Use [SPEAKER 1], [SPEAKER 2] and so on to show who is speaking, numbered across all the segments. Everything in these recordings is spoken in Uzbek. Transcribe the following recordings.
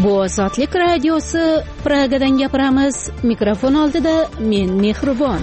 [SPEAKER 1] Bu Ozodlik radiosi, Pragadan gapiramiz. Mikrofon oldida men Mehribon.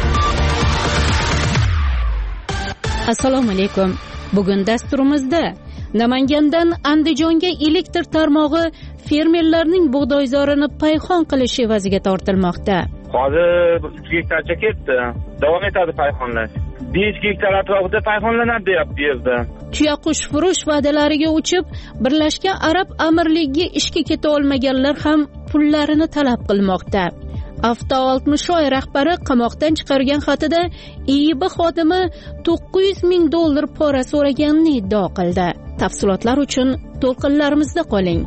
[SPEAKER 1] Assalomu alaykum. Bugun dasturimizda Namangandan Andijonga elektr tarmog'i fermerlarning bug'doyzorini payhon qilish evaziga tortilmoqda.
[SPEAKER 2] Hozir 3 gektarcha ketdi. Davom etadi payhonlash. 5 gektar atrofida payhonlanadi deyapti bu yerda.
[SPEAKER 1] Tuyaqush furush va'dalariga uchib, Birlashgan Arab Amirligiga ishga keta olmaganlar ham pullarini talab qilmoqda. Avto Oltmishoy rahbari qamoqdan chiqargan xatida EIB xodimi $900,000 pora so'raganini iddao qildi. Tafsilotlar uchun to'lqinlarimizda qoling.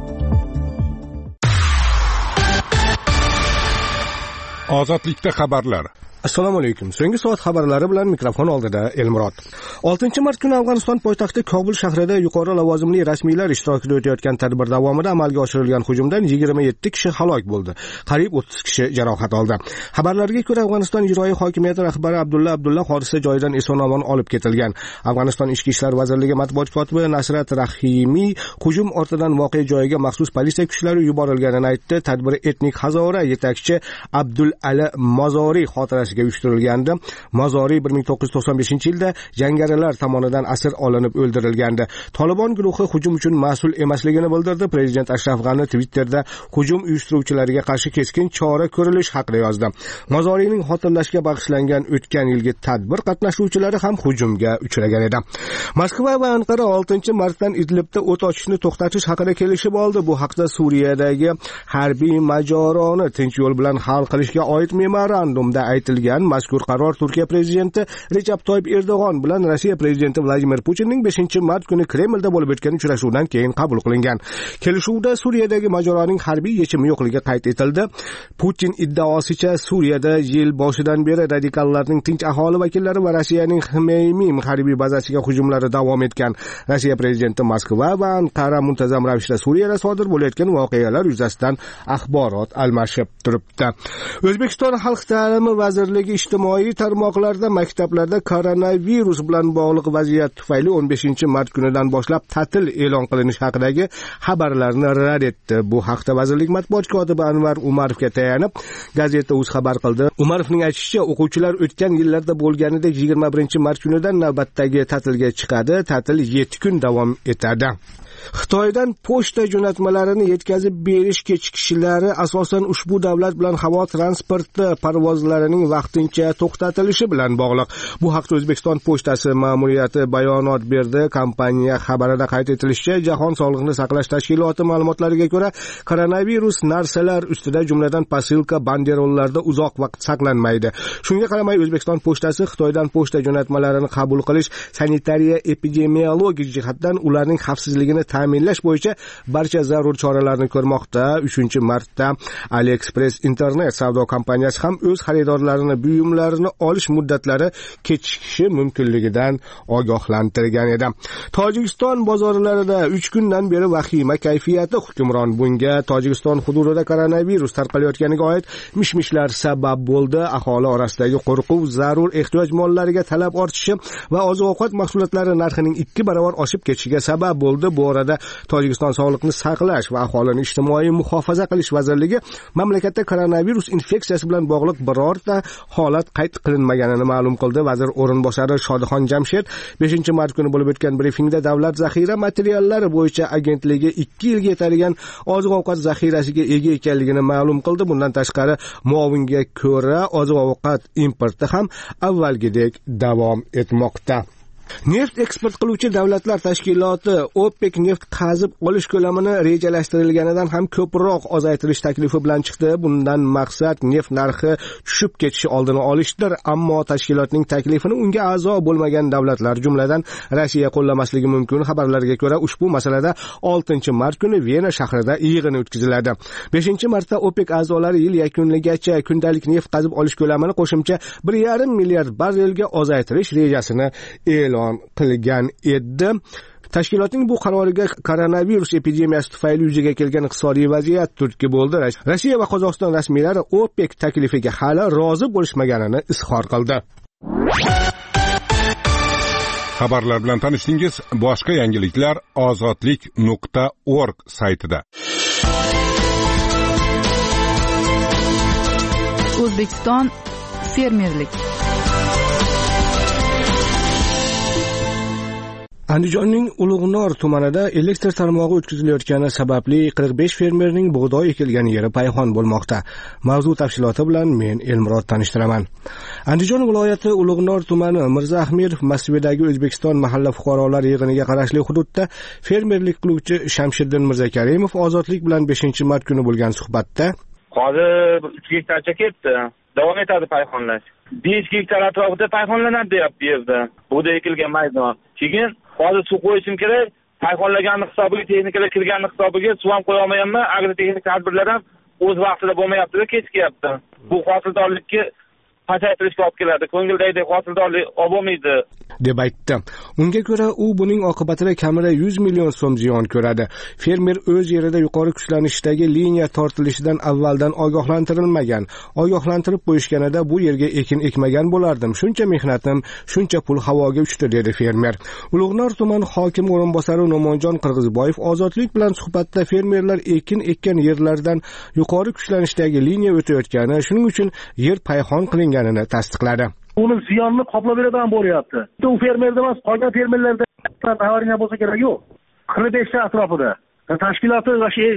[SPEAKER 3] Ozodlikda xabarlar.
[SPEAKER 4] Assalomu alaykum. So'nggi soat xabarlari bilan mikrofon oldida Elmurod. 6-mart kuni Afg'oniston poytaxti Kobul shahrida yuqori lavozimli rasmiylar ishtirokida o'tayotgan tadbir davomida amalga oshirilgan hujumdan 27 kishi halok bo'ldi. Qariyb 30 kishi jarohat oldi. Xabarlarga ko'ra, Afg'oniston ijroiy hokimiyati rahbari Abdulla hodisa joyidan eson-omon olib ketilgan. Afg'oniston Ichki ishlar vazirligi matbuot kotibi Nasrat Rahimiy hujum ortidan voqea joyiga maxsus politsiya kuchlari yuborilganini aytdi. Tadbir etnik Hazora yetakchi Abdul-Ali Mozoriy xotirasiga uyushtirilgandi. Mozoriy 1995-yilda jangarilar tomonidan asir olinib o'ldirilgandi. Tolibon guruhi hujum uchun mas'ul emasligini bildirdi. Prezident Ashraf G'ani Twitterda hujum uyushtiruvchilariga qarshi keskin chora ko'rilish haqida yozdi. Mozoriyning xotirlashga bag'ishlangan o'tgan yilgi tadbir qatnashuvchilari ham hujumga uchragan edi. Moskva va Anqara 6-martdan Idlibda o't ochishni to'xtatish haqida kelishib oldi. Bu haqda Suriyadagi harbiy mojaroni tinch yo'l bilan hal qilishga oid memorandumda aytilgan. Mazkur qaror Turkiya prezidenti Recep Tayyip Erdo'g'on bilan Rossiya prezidenti Vladimir Putinning 5-mart kuni Kremlda bo'lib o'tgan uchrashuvdan keyin qabul qilingan. Kelishuvda Suriyadagi mojaroning harbiy yechimi yo'qligi qayd etildi. Putin iddaosicha Suriyada yil boshidan beri radikallarning tinch aholi vakillari va Rossiyaning Xmeymim harbiy bazasiga hujumlari davom etgan. Rossiya prezidenti Moskva va Anqara muntazam ravishda Suriyada sodir bo'layotgan voqealar yuzasidan axborot almashib turibdi. O'zbekiston xalq ta'limi vazirligi ijtimoiy tarmoqlarda maktablarda koronavirus bilan bog'liq vaziyat tufayli 15-mart kunidan boshlab ta'til e'lon qilinishi haqidagi xabarlarni rad etdi. Bu haqda vazirlik matbuot kotibi Anvar Umarovga tayanib, gazeta Uz xabar qildi. Umarovning aytishicha, o'quvchilar o'tgan yillarda bo'lganidek 21-mart kunidan navbatdagi ta'tilga chiqadi. Ta'til 7 kun davom etadi. Xitoydan pochta jo'natmalarini yetkazib berish kechikishlari asosan ushbu davlat bilan havo transporti parvozlarining vaqtincha to'xtatilishi bilan bog'liq. Bu haqda O'zbekiston pochtasi ma'muriyati bayonot berdi. Kompaniya xabarida qayd etilishicha, Jahon sog'liqni saqlash tashkiloti ma'lumotlariga ko'ra, koronavirus narsalar ustida, jumladan posilka banderollarda uzoq vaqt saqlanmaydi. Shunga qaramay, O'zbekiston pochtasi Xitoydan pochta jo'natmalarini qabul qilish sanitariya epidemiologik jihatdan ularning xavfsizligini ta'minlash bo'yicha barcha zarur choralarni ko'rmoqda. 3-martda AliExpress internet savdo kompaniyasi ham o'z xaridorlarini buyumlarini olish muddatlari kechikishi mumkinligidan ogohlantirgan edi. Tojikiston bozorlarida 3 kundan beri vahima kayfiyati hukmron. Bunga Tojikiston hududida koronavirus tarqalayotganiga oid mish-mishlar sabab bo'ldi. Aholi orasidagi qo'rquv zarur ehtiyoj mollariga talab ortishi va oziq-ovqat mahsulotlari narxining 2 barobar oshib ketishiga sabab bo'ldi. Bu orada Tojikiston sog'liqni saqlash va aholini ijtimoiy muhofaza qilish vazirligi mamlakatda koronavirus infeksiyasi bilan bog'liq birorta holat qayd qilinmaganini ma'lum qildi. Vazir o'rinbosari Shodixon Jamshed 5-mart kuni bo'lib o'tgan brifingda davlat zaxira materiallari bo'yicha agentligi 2 yilga yetadigan oziq-ovqat zaxirasiga ega ekanligini ma'lum qildi. Bundan tashqari, muovinga ko'ra oziq-ovqat importi ham avvalgidek davom etmoqda. Neft eksport qiluvchi davlatlar tashkiloti OPEC neft qazib olish ko'lamini rejalashtirilganidan ham ko'proq ozaytirish taklifi bilan chiqdi. Bundan maqsad neft narxi tushib ketishi oldini olishdir. Ammo tashkilotning taklifini unga a'zo bo'lmagan davlatlar, jumladan Rossiya qo'llamasligi mumkin. Xabarlarga ko'ra, ushbu masalada 6-mart kuni Vena shahrida yig'in o'tkaziladi. 5-martda OPEC a'zolari yil yakunigacha kundalik neft qazib olish ko'lamini qo'shimcha 1,5 milliard barrelga ozaytirish rejasini e'lon qilgan edi. Tashkilotning bu qaroriga koronavirus epidemiyasi tufayli yuzaga kelgan iqtisodiy vaziyat turtki bo'ldi. Rossiya va Qozog'iston rasmiylari OPEC taklifiga hali rozi bo'lishmaganini izhor qildi.
[SPEAKER 3] Xabarlar bilan tanishdingiz. Boshqa yangiliklar ozodlik.org saytida.
[SPEAKER 5] O'zbekiston fermerlik.
[SPEAKER 4] Andijonning Ulug'nor tumanida elektr tarmog'i o'tkazilayotgani sababli 45 fermerning bug'doy ekilgan yeri payhon bo'lmoqda. Mavzu tafsiloti bilan men Elmurod tanishtiraman. Andijon viloyati Ulug'nor tumani Mirza Ahmedov masjididagi O'zbekiston mahalla fuqarolar yig'iniga qarashli hududda fermerlik qiluvchi Shamshiddin Mirzakarimov Ozodlik bilan 5-mart kuni bo'lgan suhbatda
[SPEAKER 2] hozir 3 gektarcha ketdi. Davom etadi payhonlash. 5 gektar atrofida payhonlanadi deyapti bu yerda. Bug'doy ekilgan maydon. Keyin hozir suv qo'yishim kerak. Payhonlaganning hisobiga, texnikalar kirganning hisobiga suv ham qo'ya olmayapman. Agrotexnik tadbirlar ham o'z vaqtida bo'lmayapti-da, kechikyapti. Bu hosildorlikka pasaytirishga olib keladi. Ko'ngildagidek hosildorlik olmaydi
[SPEAKER 4] deb aytdi. Unga ko'ra, u buning oqibatida kamida 100 million so'm ziyon ko'radi. Fermer o'z yerida yuqori kuchlanishdagi liniya tortilishidan avvaldan ogohlantirilmagan. Ogohlantirib qo'yishganida bu yerga ekin ekmagan bo'lardim. Shuncha mehnatim, shuncha pul havoga uchdi, dedi fermer. Ulug'nor tuman hokimi o'rinbosari Nomonjon Qirg'izboyev Ozodlik bilan suhbatda fermerlar ekin ekkan yerlardan yuqori kuchlanishdagi liniya o'tayotgani, shuning uchun yer payhon qilinganini tasdiqladi.
[SPEAKER 6] Uni ziyonni qoplab beradigan bo'lyapti. U fermerda emas, qolgan fermerlarda avariya bo'lsa kerak yo'q. 45 ta atrofida. Tashkiloti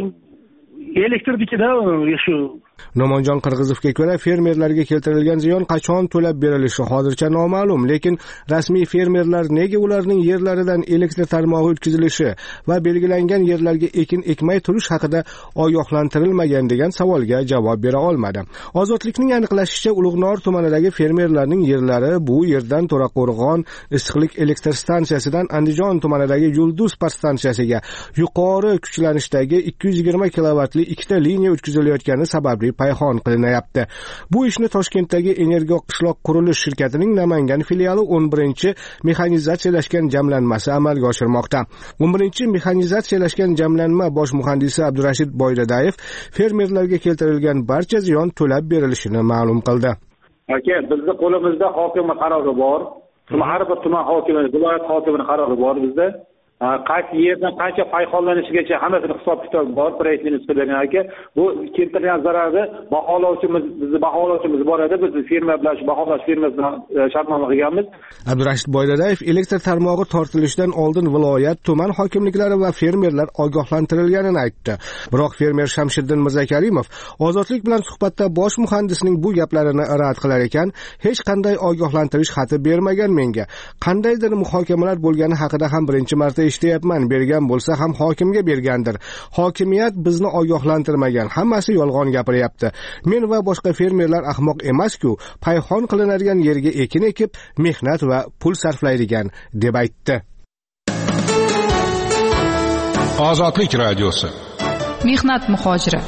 [SPEAKER 6] elektrikida shu. Nomonjon Qirg'izovga ko'ra, fermerlarga keltirilgan ziyon qachon to'lab berilishi hozircha noma'lum, lekin rasmiy fermerlar nega ularning yerlaridan elektr tarmog'i o'tkazilishi va belgilangan yerlarga ekin ekmay turish haqida ogohlantirilmagan degan savolga javob bera olmadi. Ozodlikning aniqlashicha, Ulug'nor tumanidagi fermerlarning yerlari bu yerdan To'raqo'rg'on issiqlik elektr stansiyasidan Andijon tumanidagi Yulduz podstansiyasiga yuqori kuchlanishdagi 220 kilovatli ikkita liniya o'tkazilayotgani sababli payhon qilinayapti. Bu ishni Toshkentdagi Energo qishloq qurilish shirkatining Namangan filiali 11-mexanizatsiyalashgan jamlanmasi amalga oshirmoqda. 11-mexanizatsiyalashgan jamlanma bosh muhandisi Abdurashid Boydadayev fermerlarga keltirilgan barcha ziyon to'lab berilishini ma'lum qildi. Aka, bizning qo'limizda hokim qarori bor. Har bir tuman hokimi, viloyat hokimining qarori bor bizda. Qaysi yerdan qancha payhonlanishigacha hammasini hisob-kitob bor, proyektni nisbalagan aka. Bu keltirgan zararni baholovchimiz bor edi. Biz firma bilan baholash firmasi bilan shartnoma qilganmiz.
[SPEAKER 4] Abdurashid Boydadayev elektr tarmog'i tortilishidan oldin viloyat, tuman hokimliklari va fermerlar ogohlantirilganini aytdi. Biroq fermer Shamshiddin Mirzakarimov Ozodlik bilan suhbatda bosh muhandisning bu gaplarini rad qilar ekan, hech qanday ogohlantirish xati bermagan menga. Qandaydir muhokamalar bo'lgani haqida ham birinchi marta eshitayapman, bergan bo'lsa ham hokimga bergandir. Hokimiyat bizni ogohlantirmagan, hammasi yolg'on gapiryapti. Men va boshqa fermerlar ahmoq emas-ku, payhon qilinadigan yerga ekin ekib, mehnat va pul sarflaydigan, deb aytdi.
[SPEAKER 3] Ozodlik radiosi.
[SPEAKER 5] Mehnat muhojiri.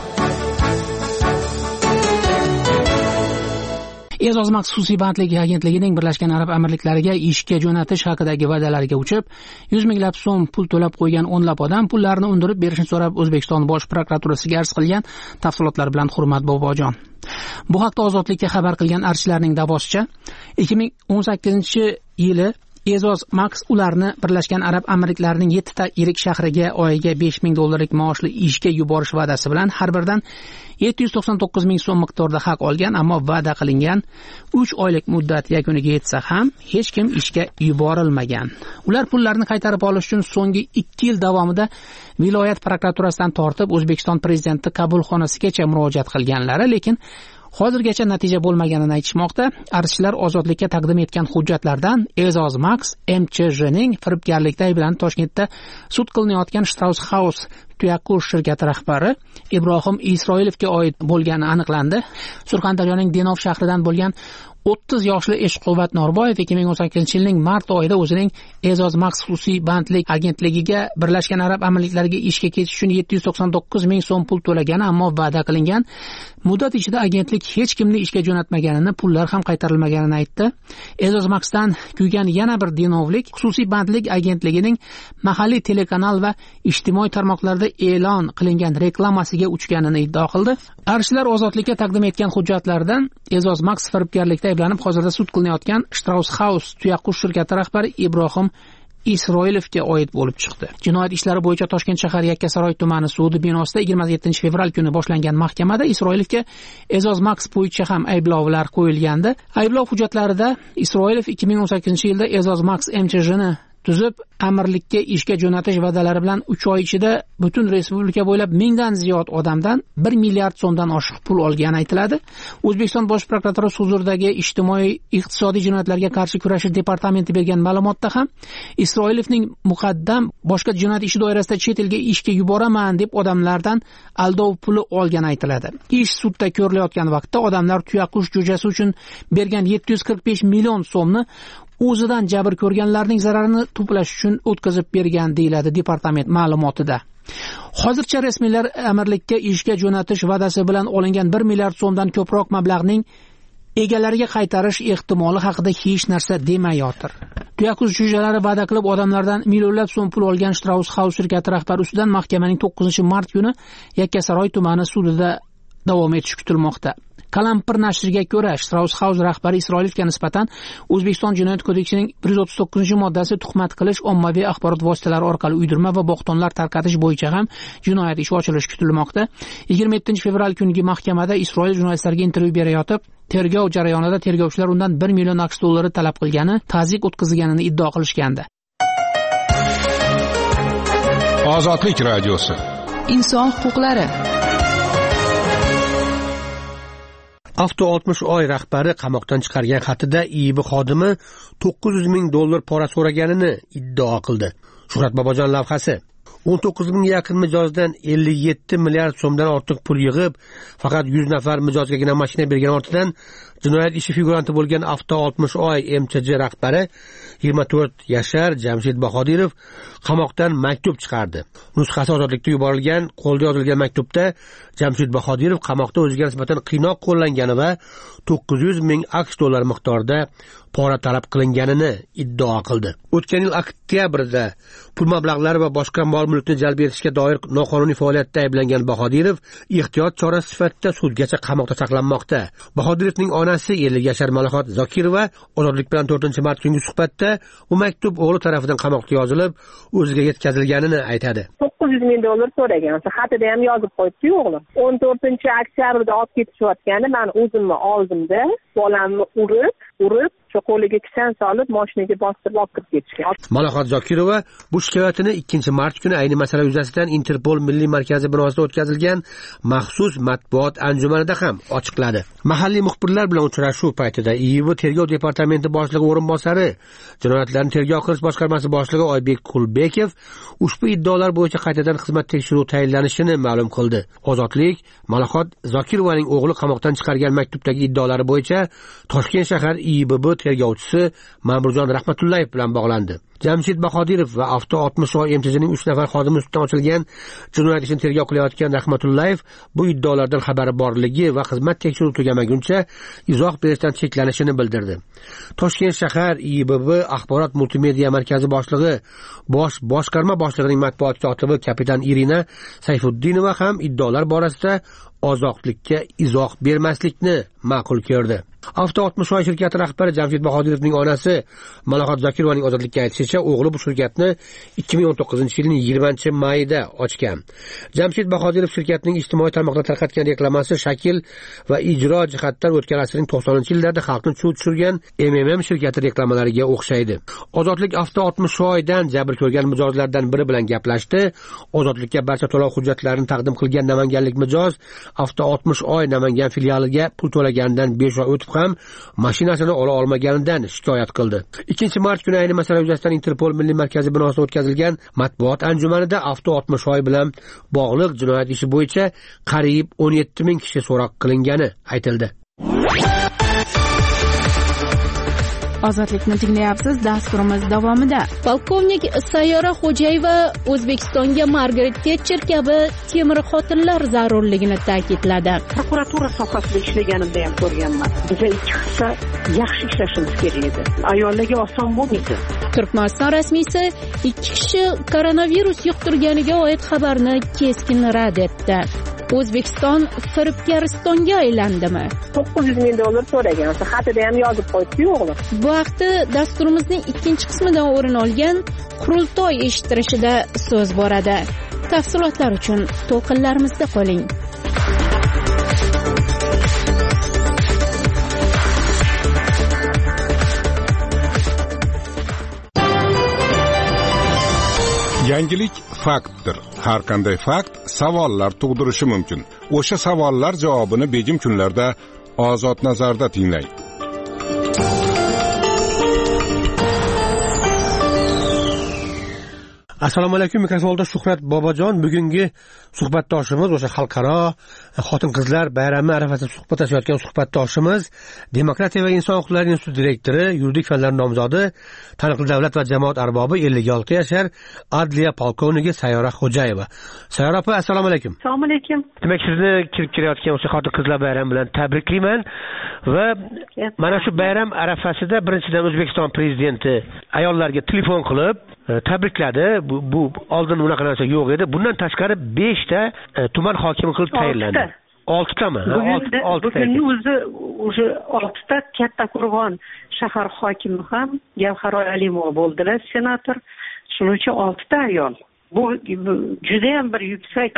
[SPEAKER 5] E'zoz maxsusiy bandlik agentligining Birlashgan Arab Amirliklariga ishga jo'natish haqidagi va'dalariga uchib, 100 minglab so'm pul to'lab qo'ygan o'nlab odam pullarini undirib berishni so'rab O'zbekiston Bosh prokuraturasiga arz qilgan. Tafsilotlar bilan Hurmat Bobojon. Bu haqda Ozodlikka xabar qilgan archilarning davosicha, 2018-yili E'zoz Max ularni Birlashgan Arab Amirliklarining 7 ta yirik shahriga oyiga $5,000 maoshli ishga yuborish va'dasi bilan har biridan 799 ming so'm miqdorida haq olgan, ammo va'da qilingan 3 oylik muddat yakuniga yetsa ham hech kim ishga yuborilmagan. Ular pullarni qaytarib olish uchun so'nggi 2 yil davomida viloyat prokuraturasidan tortib O'zbekiston prezidenti qabulxonasigacha murojaat qilganlari, lekin hozirgacha natija bo'lmaganini aytishmoqda. Archilar Ozodlikka taqdim etgan hujjatlardan E'zoz Max MCJning firibgarlikda ayblanib Toshkentda sud qilinayotgan Strauss House tuyaqush shirkati rahbari Ibrohim Isroilovga oid bo'lgani aniqlandi. Surxondaryoning Denov shahridan bo'lgan 30 yoshli Eshquvvat Norboyev 2018-yilning mart oyida o'zining E'zoz Max xususiy bandlik agentligiga Birlashgan Arab Amirliklariga ishga ketish uchun 799 ming so'm pul to'lagani, ammo va'da qilingan muddat ichida agentlik hech kimni ishga jo'natmaganini, pullar ham qaytarilmaganini aytdi. E'zoz Maxdan kuygan yana bir denovlik xususiy bandlik agentligining mahalliy telekanal va ijtimoiy tarmoqlarda e'lon qilingan reklamasiga uchganini iddao qildi. Archilar Ozodlikka taqdim etgan hujjatlardan E'zoz Max firibgarlikda ayblanib hozirda sud qilinayotgan Strauss House tuyaqush shirkati rahbari Ibrohim Isroilovga oid bo'lib chiqdi. Jinoyat ishlari bo'yicha Toshkent shahar Yakkasaroy tumani sudi binosida 27-fevral kuni boshlangan mahkamada Isroilovga E'zoz Max bo'yicha ham ayblovlar qo'yilgandi. Ayblov hujjatlarida Isroilov 2018-yilda E'zoz Max MCJni tuzib, amirlikka ishga jo'natish va'dalari bilan 3 oy ichida butun respublika bo'ylab 1000 dan ziyod odamdan 1 milliard so'mdan oshiq pul olgani aytiladi. O'zbekiston Bosh prokuraturasi huzuridagi ijtimoiy iqtisodiy jinoyatlarga qarshi kurashish departamenti bergan ma'lumotda ham Isroilovning muqaddam boshqa jinoyat ishi doirasida chet elga ishga yuboraman deb odamlardan aldov puli olgani aytiladi. Ish sudda ko'rilayotgan vaqtda odamlar tuyaqush jo'jasi uchun bergan 745 million so'mni o'zidan jabr ko'rganlarning zararini to'plash uchun o'tkazib bergan deyiladi departament ma'lumotida. Hozircha rasmiylar amirlikka ishga jo'natish va'dasi bilan olingan 1 milliard so'mdan ko'proq mablag'ning egalariga qaytarish ehtimoli haqida hech narsa demayotir. Tuyaqush jo'jalari va'da qilib odamlardan millionlab so'm pul olgan Strauss House shirkati rahbari ustidan mahkamaning 9-mart kuni Yakkasaroy tumani sudida davom etishi kutilmoqda. Kalampir nashriga ko'ra, Strauss House rahbari Isroilovga nisbatan O'zbekiston Jinoyat kodeksining 139-moddasi tuhmat qilish, ommaviy axborot vositalari orqali uydirma va bo'xtonlar tarqatish bo'yicha ham jinoyat ishi ochilishi kutilmoqda. 27-fevral kungi mahkamada Isroil jurnalistlariga intervyu berayotib, tergov jarayonida tergovchilar undan 1 million AQSh dollari talab qilgani, ta'ziyq o'tkazganini iddao qilishgandi.
[SPEAKER 3] Ozodlik radiosi.
[SPEAKER 7] Inson huquqlari.
[SPEAKER 6] Avto 60 oy rahbari qamoqdan chiqargan xatida IIB xodimi 900 ming dollar pora so'raganini iddao qildi. Shuhrat Bobojon lavhasi. 19 ming yaqin mijozdan 57 milliard so'mdan ortiq pul yig'ib, faqat 100 nafar mijozgagina mashina bergan ortidan jinoyat ishi figuranti bo'lgan Avto 60 oy MCJ rahbari 24 yashar Jamshid Bahodirov qamoqdan maktub chiqardi. Nusxasi ozodlikka yuborilgan, qo'lda yozilgan maktubda Jamshid Bahodirov qamoqda o'ziga nisbatan qiynoq qo'llangani va 900 ming AQSh dollar miqdorida pora talab qilinganini iddao qildi. O'tgan yil oktyabrda pul mablag'lari va boshqa mol-mulkni jalb etishga doir noqonuniy faoliyatda ayblangan Bahodirov ehtiyot chorasi sifatida sudgacha qamoqda saqlanmoqda. Bahodirovning onasi 50 yashar Malahot Zokirova ozodlik bilan 4-mart kungi suhbatda bu maktub o'g'li tomonidan qamoqqa yozilib, o'ziga yetkazilganini aytadi.
[SPEAKER 8] 900 ming dollar so'ragan. Xatida ham yozib qo'yibdi o'g'lim. 14-oktyabrda olib ketishayotgani men o'zimni oldimda bolamni urib qo'liga kishan solib mashinaga bostirib olib kirib ketishgan.
[SPEAKER 6] Malahot Zokirova bu shikoyatini 2-mart kuni ayni masala yuzasidan Interpol milliy markazi binosida o'tkazilgan maxsus matbuot anjumanida ham ochiqladi. Mahalliy muxbirlar bilan uchrashuv paytida IIB tergov departamenti boshlig'i o'rinbosari, jinoyatlarni tergov qilish boshqarmasi boshlig'i Oybek Kulbekov ushbu iddaolar bo'yicha qaytadan xizmat tekshiruvi tayinlanishini ma'lum qildi. Ozodlik Malahot Zokirovaning o'g'li qamoqdan chiqargan maktubdagi iddaolari bo'yicha Toshkent shahar IIB tergovchisi Ma'murjon Rahmatullayev bilan bog'landi. Jamshid Bahodirov va Avto 60 oy MCJning 3 nafar xodimi ustidan ochilgan jinoyat ishini tergov qilayotgan Rahmatullayev bu iddaolardan xabari borligi va xizmat tekshiruvi tugamaguncha izoh berishdan cheklanishini bildirdi. Toshkent shahar IIB axborot multimedia markazi boshlig'i boshqarma boshlig'ining matbuot kotibi kapitan Irina Sayfuddinova ham iddaolar borasida ozodlikka izoh bermaslikni ma'qul ko'rdi. Avto 60 oy shirkati rahbari Jamshid Bahodirovning onasi Malahot Zokirovaning ozodlikka aytishicha, o'g'li bu shirkatni 2019-yilning 20-mayida ochgan. Jamshid Bahodirov shirkatining ijtimoiy tarmoqda tarqatgan reklamasi shakl va ijro jihatdan o'tgan asrning 90-yillarda xalqni chuv tushirgan MMM shirkati reklamalariga o'xshaydi. Ozodlik Avto 60 oydan jabr ko'rgan mijozlardan biri bilan gaplashdi. Ozodlikka barcha to'lov hujjatlarini taqdim qilgan namanganlik mijoz Avto 60 oy Namangan filialiga pul to'laganidan 5 oy o'tib ham mashinasini ola olmaganidan shikoyat qildi. 2-mart kuni ayni masala yuzasidan Interpol milliy markazi binosida o'tkazilgan matbuot anjumanida Avto 60 oy bilan bog'liq jinoyat ishi bo'yicha qariyb 17 ming kishi so'roq qilingani aytildi.
[SPEAKER 7] Ozodlikni tinglayapsiz. Dasturimiz davomida
[SPEAKER 1] polkovnik Sayyora Xo'jayeva O'zbekistonga Margaret Thatcher kabi temir xotinlar zarurligini ta'kidladi.
[SPEAKER 8] Prokuratura sohasida ishlaganimda ham ko'rganman. Biz ikki hissa yaxshi ishlashimiz kerak edi. Ayollarga oson bo'lmaydi.
[SPEAKER 1] Turkmaniston rasmiysi 2 kishi koronavirus yuqtirganiga oid xabarni keskin rad etdi. O'zbekiston firibgaristonga aylandimi?
[SPEAKER 8] $900,000 so'ragan. Xatida ham yozib qo'yibdi o'g'lim.
[SPEAKER 1] Bu haqda dasturimizning ikkinchi qismidan o'rin olgan qurultoy eshittirishida so'z boradi. Tafsilotlar uchun to'lqinlarimizda qoling.
[SPEAKER 3] Yangilik faktdir. Har qanday fakt savollar tug'dirishi mumkin. O'sha savollar javobini begim kunlarda Ozod nazarda tinglang.
[SPEAKER 6] Assalomu alaykum, mikrofonda Shuhrat Bobojon. Bugungi suhbatdoshimiz o'sha xalqaro xotin-qizlar bayrami arafasida suhbatlashayotgan suhbatdoshimiz Demokratiya va inson huquqlari instituti direktori, yuridik fanlar nomzodi, taniqli davlat va jamoat arbobi 56 yashar adliya polkovniki Sayyora Xo'jayeva. Sayyora opa, assalomu alaykum.
[SPEAKER 8] Assalomu alaykum.
[SPEAKER 6] Demak, sizni kirib kelayotgan o'sha xotin-qizlar bayrami bilan tabriklayman va mana shu bayram arafasida birinchidan O'zbekiston prezidenti ayollarga telefon qilib tabrikladi. Bu oldin unaqa narsa yo'q edi. Bundan tashqari 5 ta tuman hokimi qilib tayinlandi. 6 tami?
[SPEAKER 8] Bugunning o'zi o'sha 6 ta Kattaqo'rg'on shahar hokimi ham Gavharoy Alimova bo'ldilar, senator. Shuning uchun 6 ta ayol. Bu juda ham bir yuksak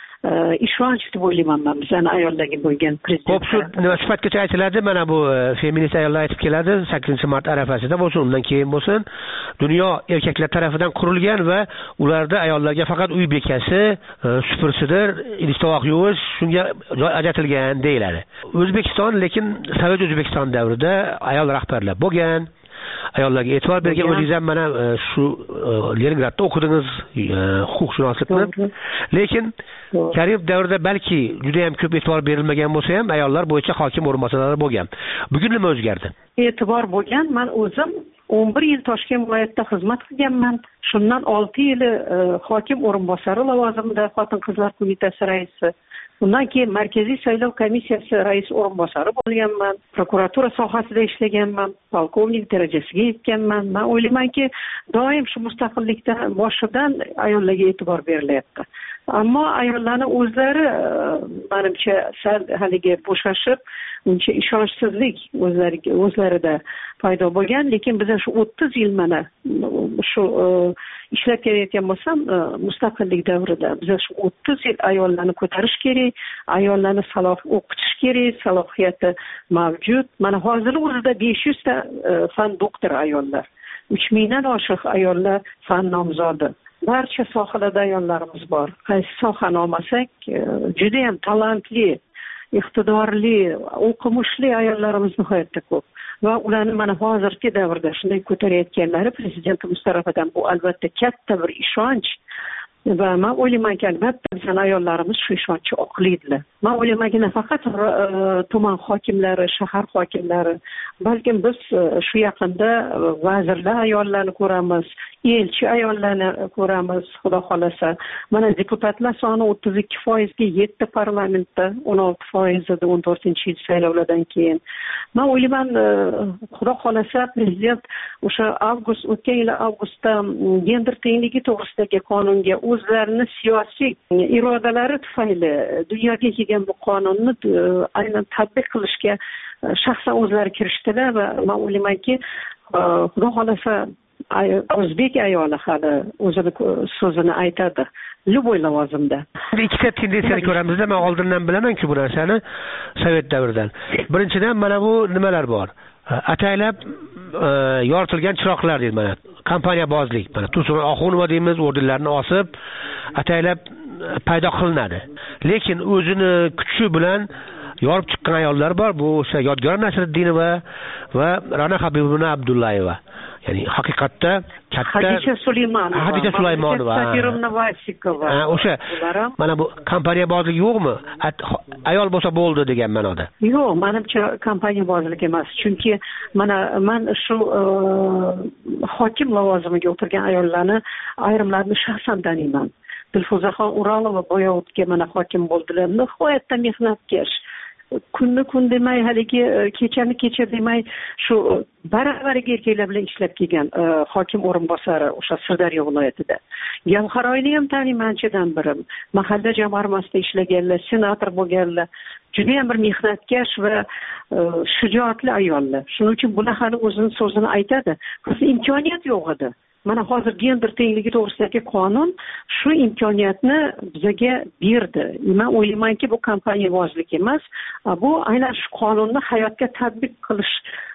[SPEAKER 8] ishonch deb o'ylayman men bizning ayollarga bo'lgan prezident.
[SPEAKER 6] Xo'p, shu nima sifatgacha aytiladi? Mana bu feminist ayollar aytib keladi, 8-mart arafasida bo'lsin, undan keyin bo'lsin. Dunyo erkaklar tomonidan qurilgan va ularda ayollarga faqat uy bekasi, supursidir, idish-tovoq yuvish, shunga joy ajratilgan deyiladi. O'zbekiston lekin Sovet O'zbekiston davrida ayol rahbarlar bo'lgan. Ayollarga e'tibor bergan. O'zingiz ham mana shu Leningradda o'qidingiz huquqshunoslikni. Lekin Karimov davrida balki juda ham ko'p e'tibor berilmagan bo'lsa ham ayollar bo'yicha hokim o'rinbosarlari bo'lgan. Bugun nima o'zgardi?
[SPEAKER 8] E'tibor bo'lgan. Men o'zim 11 yil Toshkent viloyatida xizmat qilganman. Shundan 6 yil hokim o'rinbosari lavozimida Xotin-qizlar qo'mitasi raisi. Undan keyin Markaziy saylov komissiyasi rais o'rinbosari bo'lganman. Prokuratura sohasida ishlaganman. Polkovnik darajasiga yetganman. Men o'ylaymanki, doim shu mustaqillikdan boshidan ayollarga e'tibor berilyapti. Ammo ayollarni o'zlari menimcha sal haligi bo'shashib, uncha ishonchsizlik o'zlarida paydo bo'lgan. Lekin biz shu 30 yil mana shu ishlab kelayotgan bo'lsam, mustaqillik davrida biz shu 30 yil ayollarni ko'tarish kerak, ayollarni o'qitish kerak, salohiyati mavjud. Mana hozir o'zida 500 ta fan doktor ayollar, 3000 dan oshiq ayollar fan nomzodi. Barcha sohalarda ayollarimiz bor. Qaysi sohani olmasak, juda ham talantli, iqtidorli, o'qimishli ayollarimiz nihoyatda ko'p. Va ularni mana hozirgi davrda shunday ko'tarayotganlari prezidentimiz tomonidan bu albatta katta bir ishonch. Va men o'ylaymanki, albatta bizning ayollarimiz shu ishonchni oqlaydilar. Men o'ylaymanki, nafaqat tuman hokimlari, shahar hokimlari, balkim biz shu yaqinda vazirlar ayollarni ko'ramiz, elchi ayollarni ko'ramiz, xudo xolasa. Mana deputatlar soni 32% ga yetdi parlamentda, 16% edi 14-yil saylovlardan keyin. Men o'ylayman, xudo xolasa prezident o'sha o'tgan yil avgustda gender tengligi to'g'risidagi qonunga o'zlarini siyosiy irodalari tufayli dunyoga kelgan bu qonunni aynan tatbiq qilishga shaxsan o'zlari kirishdilar va men o'ylaymanki, xudo xolasa o'zbek ayoli hali o'zini so'zini aytadi любой lavozimda.
[SPEAKER 6] Ikkita tendensiyani ko'ramizda. Men oldindan bilaman-ku bu narsani Sovet davridan. Birinchidan mana bu nimalar bor. Ataylab yoritilgan chiroqlar deydi mana. Kompaniyabozlik. Mana Tursun Oxunova deymiz, ordenlarni osib ataylab paydo qilinadi. Lekin o'zini kuchi bilan yorib chiqqan ayollar bor. Bu o'sha Yodgor Nasriddinova va Ra'no Habibullo Abdullayeva. Ya'ni haqiqatda katta
[SPEAKER 8] Hadisha Suleymanova, Safirovna Vasikova.
[SPEAKER 6] O'sha mana bu kompaniyabozlik yo'qmi? Ayol bo'lsa bo'ldi degan ma'noda.
[SPEAKER 8] Yo'q, menimcha kompaniyabozlik emas. Chunki mana men shu hokim lavozimiga o'tirgan ayollarni ayrimlarini shaxsan taniyman. Dilfuzaxon Uralova Boyovutga mana hokim bo'ldilar. Nihoyatda mehnatkash,
[SPEAKER 9] kunni kun demay, haligi kechani kecha demay, shu baravariga erkaklar bilan ishlab kelgan hokim o'rinbosari o'sha Sirdaryo viloyatida. Gavharoyni ham taniyman anchadan beri. Mahalla jamg'armasida ishlaganlar, senator bo'lganlar. Juda ham bir mehnatkash va shijoatli ayollar. Shuning uchun bular hali o'zining so'zini aytadi. Biz imkoniyat yo'q edi. Mana hozir gender tengligi to'g'risidagi qonun shu imkoniyatni bizga berdi. Men o'ylaymanki, bu kompaniyavozlik emas, bu aynan shu qonunni hayotga tatbiq qilish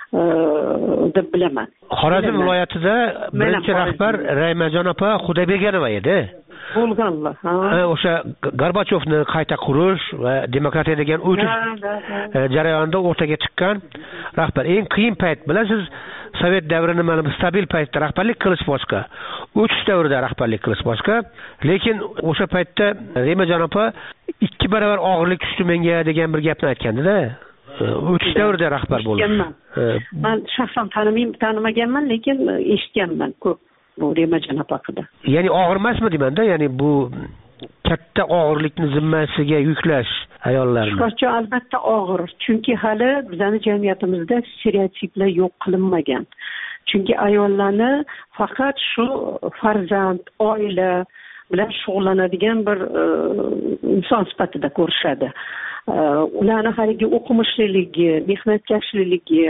[SPEAKER 9] deb bilaman.
[SPEAKER 10] Xorazm viloyatida birinchi rahbar Raymajon opa Xudoyberganova edi.
[SPEAKER 9] Bo'lganlar.
[SPEAKER 10] O'sha Gorbachyovni qayta qurish va demokratiya degan o'tish jarayonida o'rtaga chiqqan rahbar. Eng qiyin payt bilasiz, Sovet davrini mana bu stabil paytda rahbarlik qilish boshqa, o'tish davrida rahbarlik qilish boshqa. Lekin o'sha paytda Raymajon opa 2 barobar og'irlik tushdi menga degan bir gapni aytgandi-da. O'tish davrida rahbar bo'ldi.
[SPEAKER 9] Men shaxsan tanimaganman, lekin eshitganman ko'p bu Raymajon opa haqida.
[SPEAKER 10] Ya'ni og'ir emasmi deyman-da, ya'ni bu katta og'irlikni zimmasiga yuklash ayollarni.
[SPEAKER 9] Shukurchi albatta og'ir, chunki hali bizning jamiyatimizda stereotiplar yo'q qilinmagan. Chunki ayollarni faqat shu farzand, oila bilan shug'ullanadigan bir inson sifatida ko'rishadi. Ularni haligi o'qimishliligi, mehnatkashliligi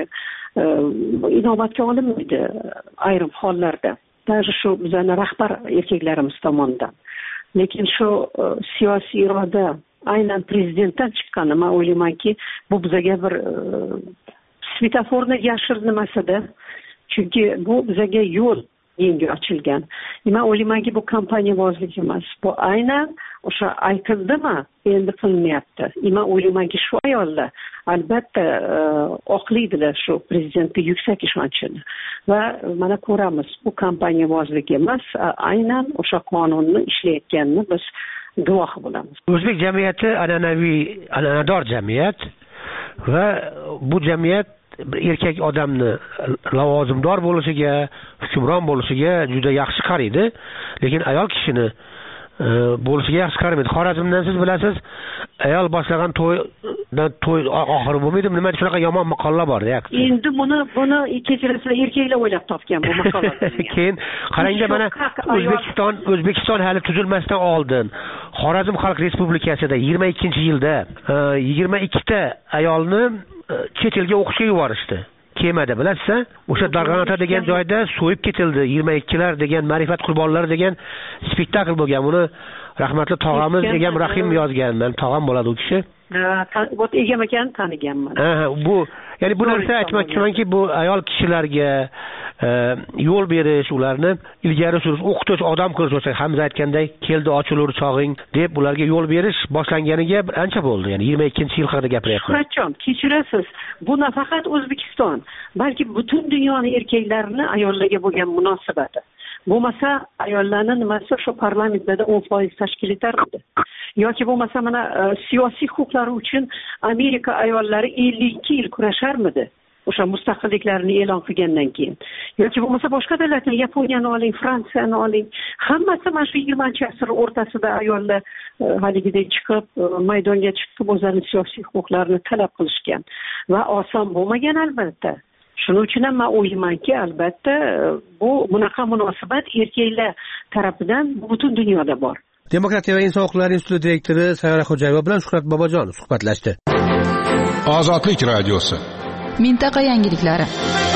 [SPEAKER 9] inobatga olinmaydi ayrim hollarda. Даже shu bizning rahbar erkaklarimiz tomonidan. Lekin shu siyosiy iroda aynan prezidentdan chiqqani, men o'ylaymanki, bu bizga bir svetoforni yashir nimasida. Chunki bu bizga yo'l yangi ochilgan. Men o'ylaymanki, bu kompaniyavozlik emas. Bu aynan o'sha aytildimi, endi qilinmayapti. Men o'ylaymanki, shu ayollar albatta oqlaydilar shu prezidentga yuksak ishonchini. Va mana ko'ramiz, bu kompaniyavozlik emas, aynan o'sha qonunni ishlayotganini biz guvohi bo'lamiz.
[SPEAKER 10] O'zbek jamiyati an'anaviy, an'anador jamiyat va bu jamiyat erkak odamni lavozimdor bo'lishiga, hukmron bo'lishiga juda yaxshi qaraydi, lekin ayol kishini bo'lishiga yaxshi qaramaydi. Xorazmdan siz bilasiz, ayol boshlagan to'ydan to'y oxiri bo'lmaydi. Nima shunaqa yomon maqollar bor, ya.
[SPEAKER 9] Endi buni kechirasizlar, erkaklar o'ylab topgan bu maqolani.
[SPEAKER 10] Keyin qarangda, mana O'zbekiston hali tuzilmasdan oldin Xorazm Xalq Respublikasida 22-yilda 22 ta ayolni chet elga o'qishga yuborishdi. Kemada bilasiz, o'sha Darg'anota degan joyda so'yib ketildi. 22lar degan ma'rifat qurbonlari degan spektakl bo'lgan. Buni rahmatli tog'amiz Egam Rahim yozgan. Men tog'am bo'ladi u kishi.
[SPEAKER 9] Egam akani taniganman.
[SPEAKER 10] Bu, ya'ni bu narsa aytmoqchimanki, bu ayol kishilarga yo'l berish, ularni ilgari surish, o'qitish, odam qilish bo'lsa, Hamza aytganday, keldi ochilur chog'ing deb ularga yo'l berish boshlanganiga ancha bo'ldi. Ya'ni 22-yil haqida gapiryapman.
[SPEAKER 9] Shuhratjon, kechirasiz. Bu nafaqat O'zbekiston, balki butun dunyoning erkaklarini ayollarga bo'lgan munosabati. Bo'lmasa ayollarning nimasi shu parlamentda 10% tashkil etardi. Yoki bo'lmasa mana siyosiy huquqlari uchun Amerika ayollari 52 yil kurasharmidi? O'sha mustaqilliklarini e'lon qilgandan keyin. Yoki bo'lmasa boshqa davlatlar, Yaponiyani oling, Fransiyani oling, hammasi mana shu 20-asr o'rtasida ayollar haligidek chiqib, maydonga chiqib o'zlarining siyosiy huquqlarini talab qilishgan va oson bo'lmagan albatta. Shuning uchun ham men o'ylaymanki, albatta bu bunaqa munosabat erkaklar tarafidan butun dunyoda bor.
[SPEAKER 6] Demokratiya va inson huquqlari instituti direktori Sayora Xo'jayeva bilan Shuhrat Bobojon suhbatlashdi.
[SPEAKER 3] Ozodlik radiosi.
[SPEAKER 7] Mintaqa yangiliklari.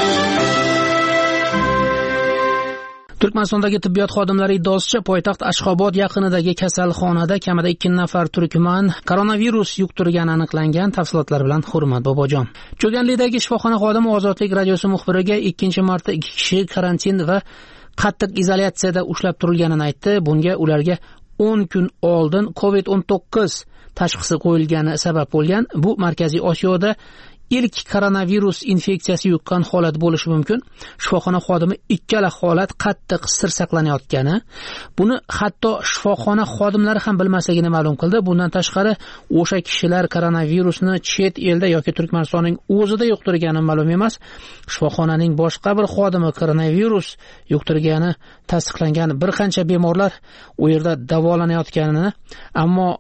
[SPEAKER 5] Turkmanistondagi tibbiyot xodimlari iddaosicha poytaxt Ashxobod yaqinidagi kasalxonada kamida 2 nafar turkman koronavirus yuqtirgani aniqlangan. Tafsilotlar bilan Hurmat Bobojon. Cho'ganlidagi shifoxona xodimi Ozodlik radiosi muxbiriga 2-marta 2 kishi karantin va qattiq izolyatsiyada ushlab turilganini aytdi. Bunga ularga 10 kun oldin COVID-19 tashxisi qo'yilgani sabab bo'lgan. Bu Markaziy Osiyoda ilk koronavirus infeksiyasi yuqqan holat bo'lishi mumkin. Shifoxona xodimi ikkala holat qattiq sir saqlanayotgani, buni hatto shifoxona xodimlari ham bilmasligini ma'lum qildi. Bundan tashqari, o'sha kishilar koronavirusni chet elda yoki Turkmanistonning o'zida yuqtirgani ma'lum emas. Shifoxonaning boshqa bir xodimi koronavirus yuqtirgani tasdiqlangan. Bir qancha bemorlar u yerda davolanayotganini, ammo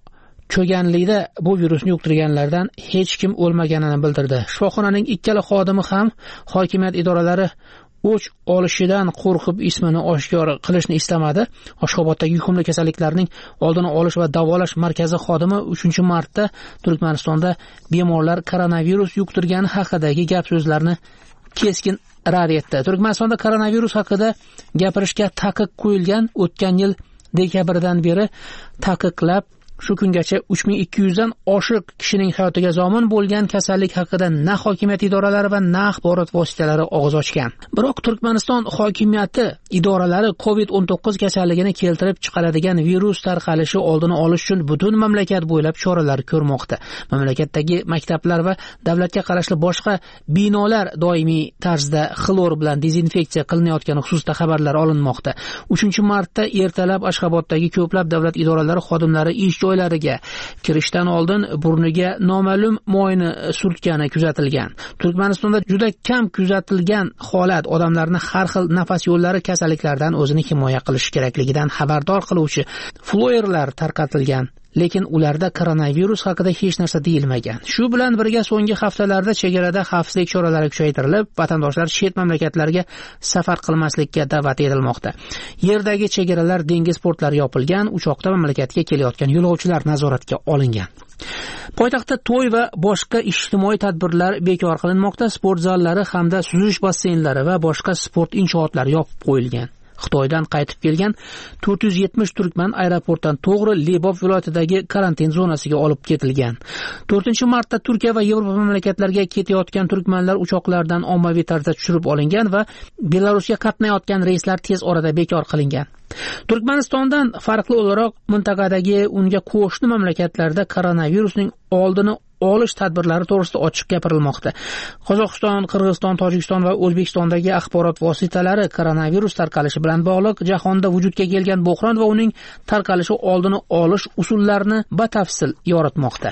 [SPEAKER 5] Cho'ganlikda bu virusni yuqtirganlardan hech kim o'lmaganini bildirdi. Shifoxonaning ikkala xodimi ham hokimiyat idoralari o'ch olishidan qo'rqib ismini oshkor qilishni istamadi. Ashxoboddagi yuqumli kasalliklarning oldini olish va davolash markazi xodimi 3-martda Turkmanistonda bemorlar koronavirus yuqtirgani haqidagi gap-so'zlarni keskin rad etdi. Turkmanistonda koronavirus haqida gapirishga taqiq qo'yilgan. O'tgan yil dekabrdan beri taqiqlab shu kungacha 3200 dan oshiq kishining hayotiga zomin bo'lgan kasallik haqida na hokimiyat idoralari va na axborot vositalari og'iz ochgan. Biroq Turkmaniston hokimiyati idoralari COVID-19 kasalligini keltirib chiqaradigan virus tarqalishi oldini olish uchun butun mamlakat bo'ylab choralar ko'rmoqda. Mamlakatdagi maktablar va davlatga qarashli boshqa binolar doimiy tarzda xlor bilan dezinfeksiya qilinayotgani xususida xabarlar olinmoqda. 3-martda ertalab Ashxoboddagi ko'plab davlat idoralari xodimlari ish joylariga kirishdan oldin burniga noma'lum moyni surtgani kuzatilgan. Turkmanistonda juda kam kuzatilgan holat odamlarni har xil nafas yo'llari kasalliklaridan o'zini himoya qilish kerakligidan xabardor qiluvchi floyerlar tarqatilgan. Lekin ularda koronavirus haqida hech narsa deyilmagan. Shu bilan birga so'nggi haftalarda chegarada xavfsizlik choralari kuchaytirilib, vatandoshlar chet mamlakatlarga safar qilmaslikka da'vat etilmoqda. Yerdagi chegaralar, dengiz portlari yopilgan, uchoqda mamlakatga kelayotgan yo'lovchilar nazoratga olingan. Poytaxtda to'y va boshqa ijtimoiy tadbirlar bekor qilinmoqda. Sport zallari hamda suzish basseynlari va boshqa sport inshootlari yopib qo'yilgan. Xitoydan qaytib kelgan 470 turkman aeroportdan to'g'ri Lebop viloyatidagi karantin zonasiga olib ketilgan. 4-martda Turkiya va Yevropa mamlakatlariga ketayotgan turkmanlar uchoqlardan ommaviy tarzda tushirib olingan va Belarusga qatnayotgan reyslar tez orada bekor qilingan. Turkmanistondan farqli o'laroq mintaqadagi unga qo'shni mamlakatlarda koronavirusning oldini olish tadbirlari to'g'risida ochiq gapirilmoqda. Qozog'iston, Qirg'iziston, Tojikiston va O'zbekistondagi axborot vositalari koronavirus tarqalishi bilan bog'liq jahonda vujudga kelgan bo'hron va uning tarqalishi oldini olish usullarini batafsil yoritmoqda.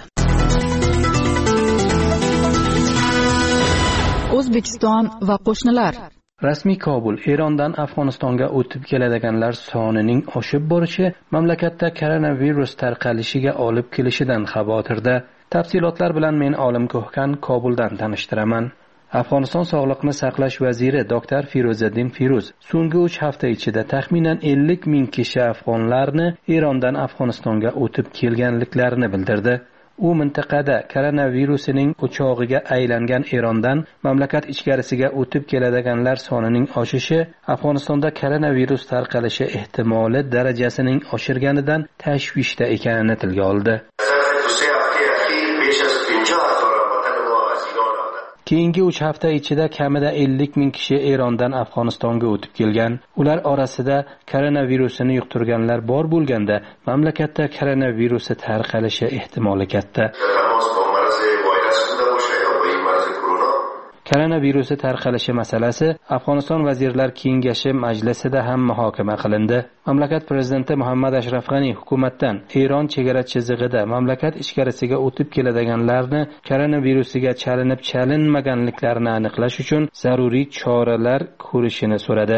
[SPEAKER 7] O'zbekiston va qo'shnilar.
[SPEAKER 11] Rasmiy Kobul Erondan Afg'onistonga o'tib keladiganlar sonining oshib borishi mamlakatda koronavirus tarqalishiga olib kelishidan xavotirda. Tafsilotlar bilan men Olim Ko'hkan Kobuldan tanishtiraman. Afg'oniston Sog'liqni saqlash vaziri Dr. Firoziddin Firuz so'nggi 3 hafta ichida taxminan 50 ming kishi afg'onlarni Erondan Afg'onistonga o'tib kelganliklarini bildirdi. U mintaqada koronavirusining o'chog'iga aylangan Erondan mamlakat ichkarisiga o'tib keladiganlar sonining oshishi Afg'onistonda koronavirus tarqalishi ehtimoli darajasining oshirganidan tashvishda ekanini tilga oldi. Keyingi 3 hafta ichida kamida 50 ming kishi Erondan Afg'onistonga o'tib kelgan. Ular orasida koronavirusini yuqtirganlar bor bo'lganda, mamlakatda koronavirusi tarqalishi ehtimoli katta. Koronavirusi tarqalishi masalasi Afg'oniston Vazirlar Kengashi majlisida ham muhokama qilindi. Mamlakat prezidenti Muhammad Ashraf G'ani hukumatdan Eron chegara chizig'ida mamlakat ichkarisiga o'tib keladiganlarni koronavirusiga chalinmaganliklarini aniqlash uchun zaruriy choralar ko'rishini so'radi.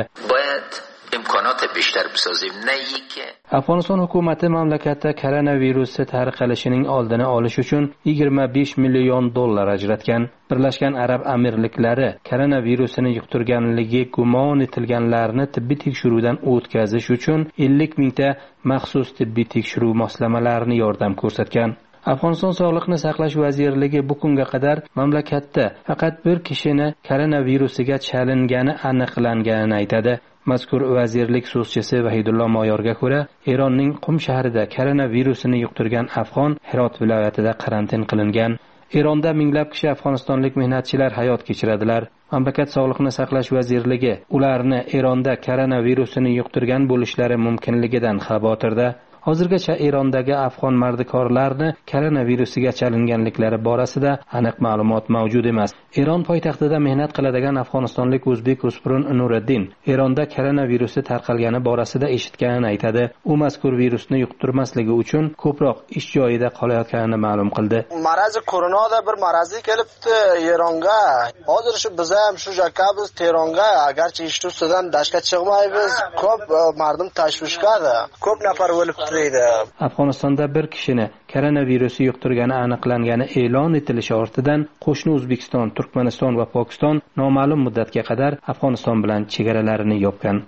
[SPEAKER 11] Afg'oniston hukumati mamlakatda koronavirusi tarqalishining oldini olish uchun $25 million ajratgan. Birlashgan Arab Amirliklari koronavirusini yuqtirganligi gumon etilganlarni tibbiy tekshiruvdan o'tkazish uchun 50 mingta maxsus tibbiy tekshiruv moslamalarini yordam ko'rsatgan. Afg'oniston Sog'liqni saqlash vazirligi bu kunga qadar mamlakatda faqat bir kishini koronavirusiga chalingani aniqlanganini aytadi. Mazkur vazirlik so'zchisi Vahidullo Moyorga ko'ra, Eronning Qum shahrida koronavirusini yuqtirgan afg'on Hirot viloyatida karantin qilingan. Eronda minglab kishi afg'onistonlik mehnatchilar hayot kechiradilar. Mamlakat Sog'liqni saqlash vazirligi ularni Eronda koronavirusini yuqtirgan bo'lishlari mumkinligidan xavotirda. Hozirgacha Erondagi afg'on mardikorlarni koronavirusiga chalinganliklari borasida aniq ma'lumot mavjud emas. Eron poytaxtida mehnat qiladigan afg'onistonlik o'zbek o'spirin Nuriddin Eronda koronavirusi tarqalgani borasida eshitganini aytadi. U mazkur virusni yuqtirmasligi uchun ko'proq ish joyida qolayotganini ma'lum qildi.
[SPEAKER 12] Marazi koronadan bir marazi kelibdi Eronga. Hozir shu biz ham shu jakabız Tehronga agarchi ish ustidan dashga chiqmaymiz, ko'p mardim tashvishkada. Ko'p nafar o'libdi. deydi.
[SPEAKER 11] Afg'onistonda bir kishini koronavirusi yuqtirgani aniqlangani e'lon etilishi ortidan qo'shni O'zbekiston, Turkmaniston va Pokiston noma'lum muddatga qadar Afg'oniston bilan chegaralarini yopgan.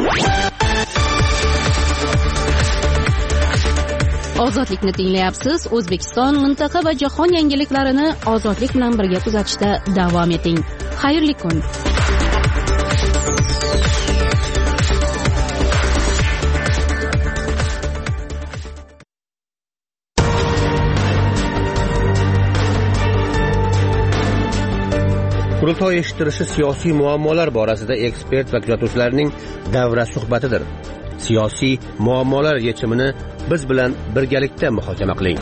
[SPEAKER 1] Ozodlikni tinglayapsiz. O'zbekiston, mintaqa va jahon yangiliklarini ozodlik bilan birga kuzatishda davom eting. Xayrli kun.
[SPEAKER 13] Qurultoy eshittirishi siyosiy muammolar borasida ekspert va kuzatuvchilarning davra suhbatidir. Siyosiy muammolar yechimini biz bilan birgalikda muhokama qiling.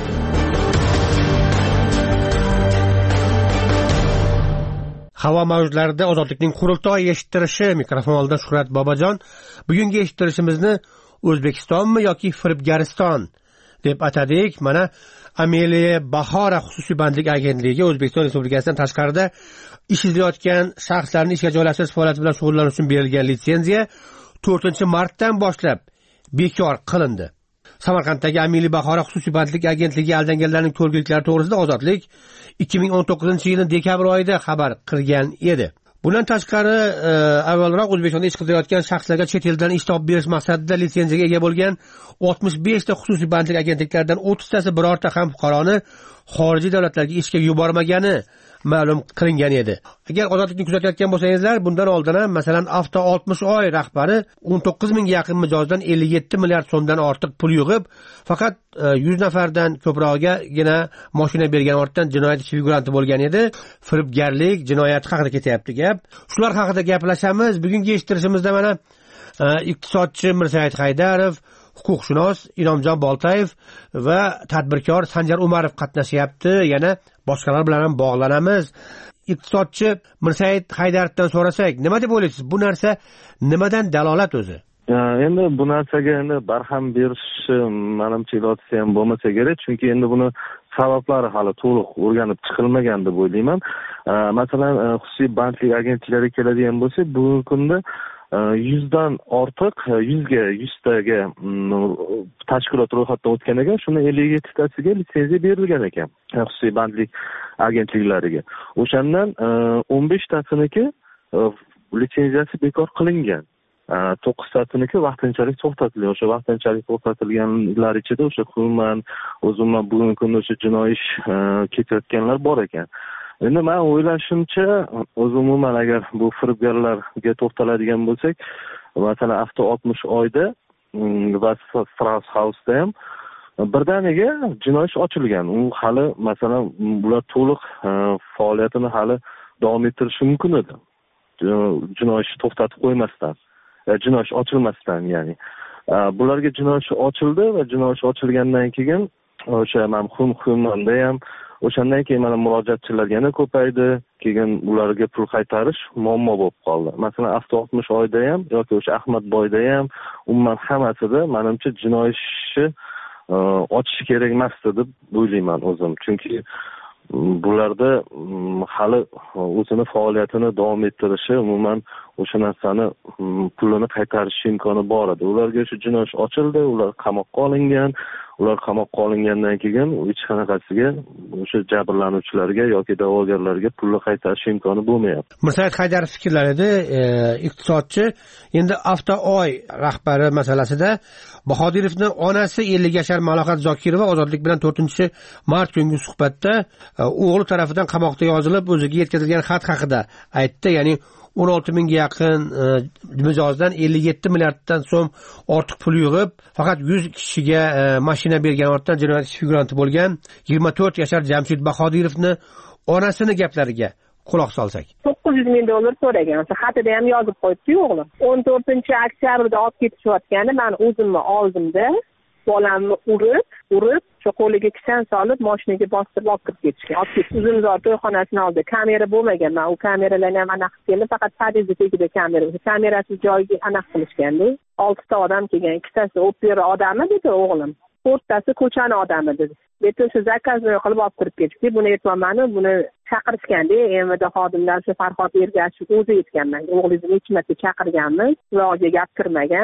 [SPEAKER 13] Havo mavjlarida ozodlikning qurultoy eshittirishi, mikrofon oldida Shuhrat Bobojon. Bugungi eshittirishimizni O'zbekistonmi yoki Firibgariston deb atadik. Mana Ameliya Bahora xususiy bandlik agentligi O'zbekiston Respublikasidan tashqarida ish izlayotgan shaxslarni ishga joylashtirish faoliyati bilan shug'ullanish uchun berilgan litsenziya 4-martdan boshlab bekor qilindi. Samarqanddagi Ameliya Bahora xususiy bandlik agentligi aldanganlarning to'rtliklari to'g'risida Ozodlik 2019-yilning dekabr oyida xabar qilgan edi. Bundan tashqari avvalroq O'zbekistonda ish qilayotgan shaxslarga chet eldan ish topib berish maqsadida litsenziyaga ega bo'lgan 65 ta xususiy bandlik agentliklaridan 30 tasi birorta ham fuqaroni xorijiy davlatlarga ishga yubormagani ma'lum qilingan edi. Agar ozodlikni kuzatayotgan bo'lsangizlar, bundan oldin ham masalan Avto 60 oy rahbari 19 mingga yaqin mijozdan 57 milliard so'mdan ortiq pul yig'ib, faqat 100 nafardan ko'prog'igagina mashina bergan ortidan jinoyat ishi figuranti bo'lgan edi. Firibgarlik, jinoyat haqida ketyapti gap. Shular haqida gaplashamiz. Bugungi eshittirishimizda mana iqtisodchi Mirsaid Haydarov, huquqshunos Inomjon Boltayev va tadbirkor Sanjar Umarov qatnashyapti. Yana boshqalar bilan ham bog'lanamiz. Iqtisodchi Mirsaid Haydarovdan so'rasak, nima deb o'ylaysiz? Bu narsa nimadan dalolat o'zi?
[SPEAKER 2] Endi bu narsaga endi barham berish menimcha iloji ham bo'lmasa kerak, chunki endi buni sabablari hali to'liq o'rganib chiqilmagan deb o'ylayman. Masalan, xususiy bandlik agentliklariga keladigan bo'lsak, bugungi kunda 100dan ortiq, 100taga tashkilot ro'yxatdan o'tgan ekan, shuni 57 tasiga litsenziya berilgan ekan xususiy bandlik agentliklariga. O'shandan 15 tasiniki litsenziyasi bekor qilingan. 9 tasiniki vaqtinchalik to'xtatilgan. O'sha vaqtinchalik to'xtatilganlar ichida o'sha hukumat, o'zimman bugungi kunda o'sha jinoiy ish ketayotganlar bor ekan. Endi men o'ylashimcha, umuman agar bu firibgarlarga to'xtaladigan bo'lsak, masalan Avto 60 oyda va Strauss House'da ham birdaniga jinoiy ish ochilgan. U hali masalan bular to'liq faoliyatini hali davom ettirishi mumkin edi. Jinoiy ish to'xtatib qo'ymasdan, jinoiy ish ochilmasdan, ya'ni bularga jinoiy ish ochildi va jinoiy ish ochilgandan keyin o'sha hukumanda ham o'shandan keyin mana murojaatchilar yana ko'paydi, keyin ularga pul qaytarish muammo bo'lib qoldi. Masalan, Avto 60 oyda ham yoki o'sha Ahmadboyda ham umuman hammasida menimcha jinoiy ishni ochish kerak emasdi deb o'ylayman o'zim. Chunki bularda hali o'zini faoliyatini davom ettirishi, umuman o'sha narsani pulini qaytarish imkoni bor edi. Ularga shu jinoiy ish ochildi, ular qamoqqa olingan. Ular qamoqqa olingandan keyin hech qanaqasiga o'sha jabrlanuvchilarga yoki da'vogarlarga pulni qaytarish imkoni bo'lmayapti.
[SPEAKER 13] Mirsaid Haydarov fikrlarida iqtisodchi endi Avto oy rahbari masalasida Bahodirovning onasi 50 yashar Malohat Zokirova Ozodlik bilan 4-mart kungi suhbatda o'g'li tarafidan qamoqda yozilib o'ziga yetkazilgan xat haqida aytdi. Ya'ni 16 mingga yaqin mijozdan 57 milliarddan so'm ortiq pul yig'ib, faqat 100 kishiga mashina bergan ortidan jinoyat ishi figuranti bo'lgan 24 yashar Jamshid Bahodirovni onasini gaplariga quloq solsak.
[SPEAKER 8] 900 ming dollar so'ragan. Xatida ham yozib qo'yibdi o'g'lim. 14-oktyabrda olib ketishayotganda men o'zimni oldimda bolamni urib, shu qo'liga kishan solib, mashinaga bostirib olib kirib ketishgan. Olib ketib Uzumzor to'yxonasining oldida kamera bo'lmagan. Men u kameralarni ham aniq qilib, faqat podyezdda tegida kamera. Kamerasiz joyiga aniq qilishganda, 6 ta odam kelgan. Ikkitasi opera odami dedi o'g'lim. 4tasi ko'chani odami dedi. Beton shu zakazni qilib olib kirib ketdi. Buni aytmamani, buni chaqirishganda, MVD xodimlari shu Farhod Ergashev o'zi aytganman. O'g'lingizni necha marta chaqirganmiz, ularga gap kirmagan.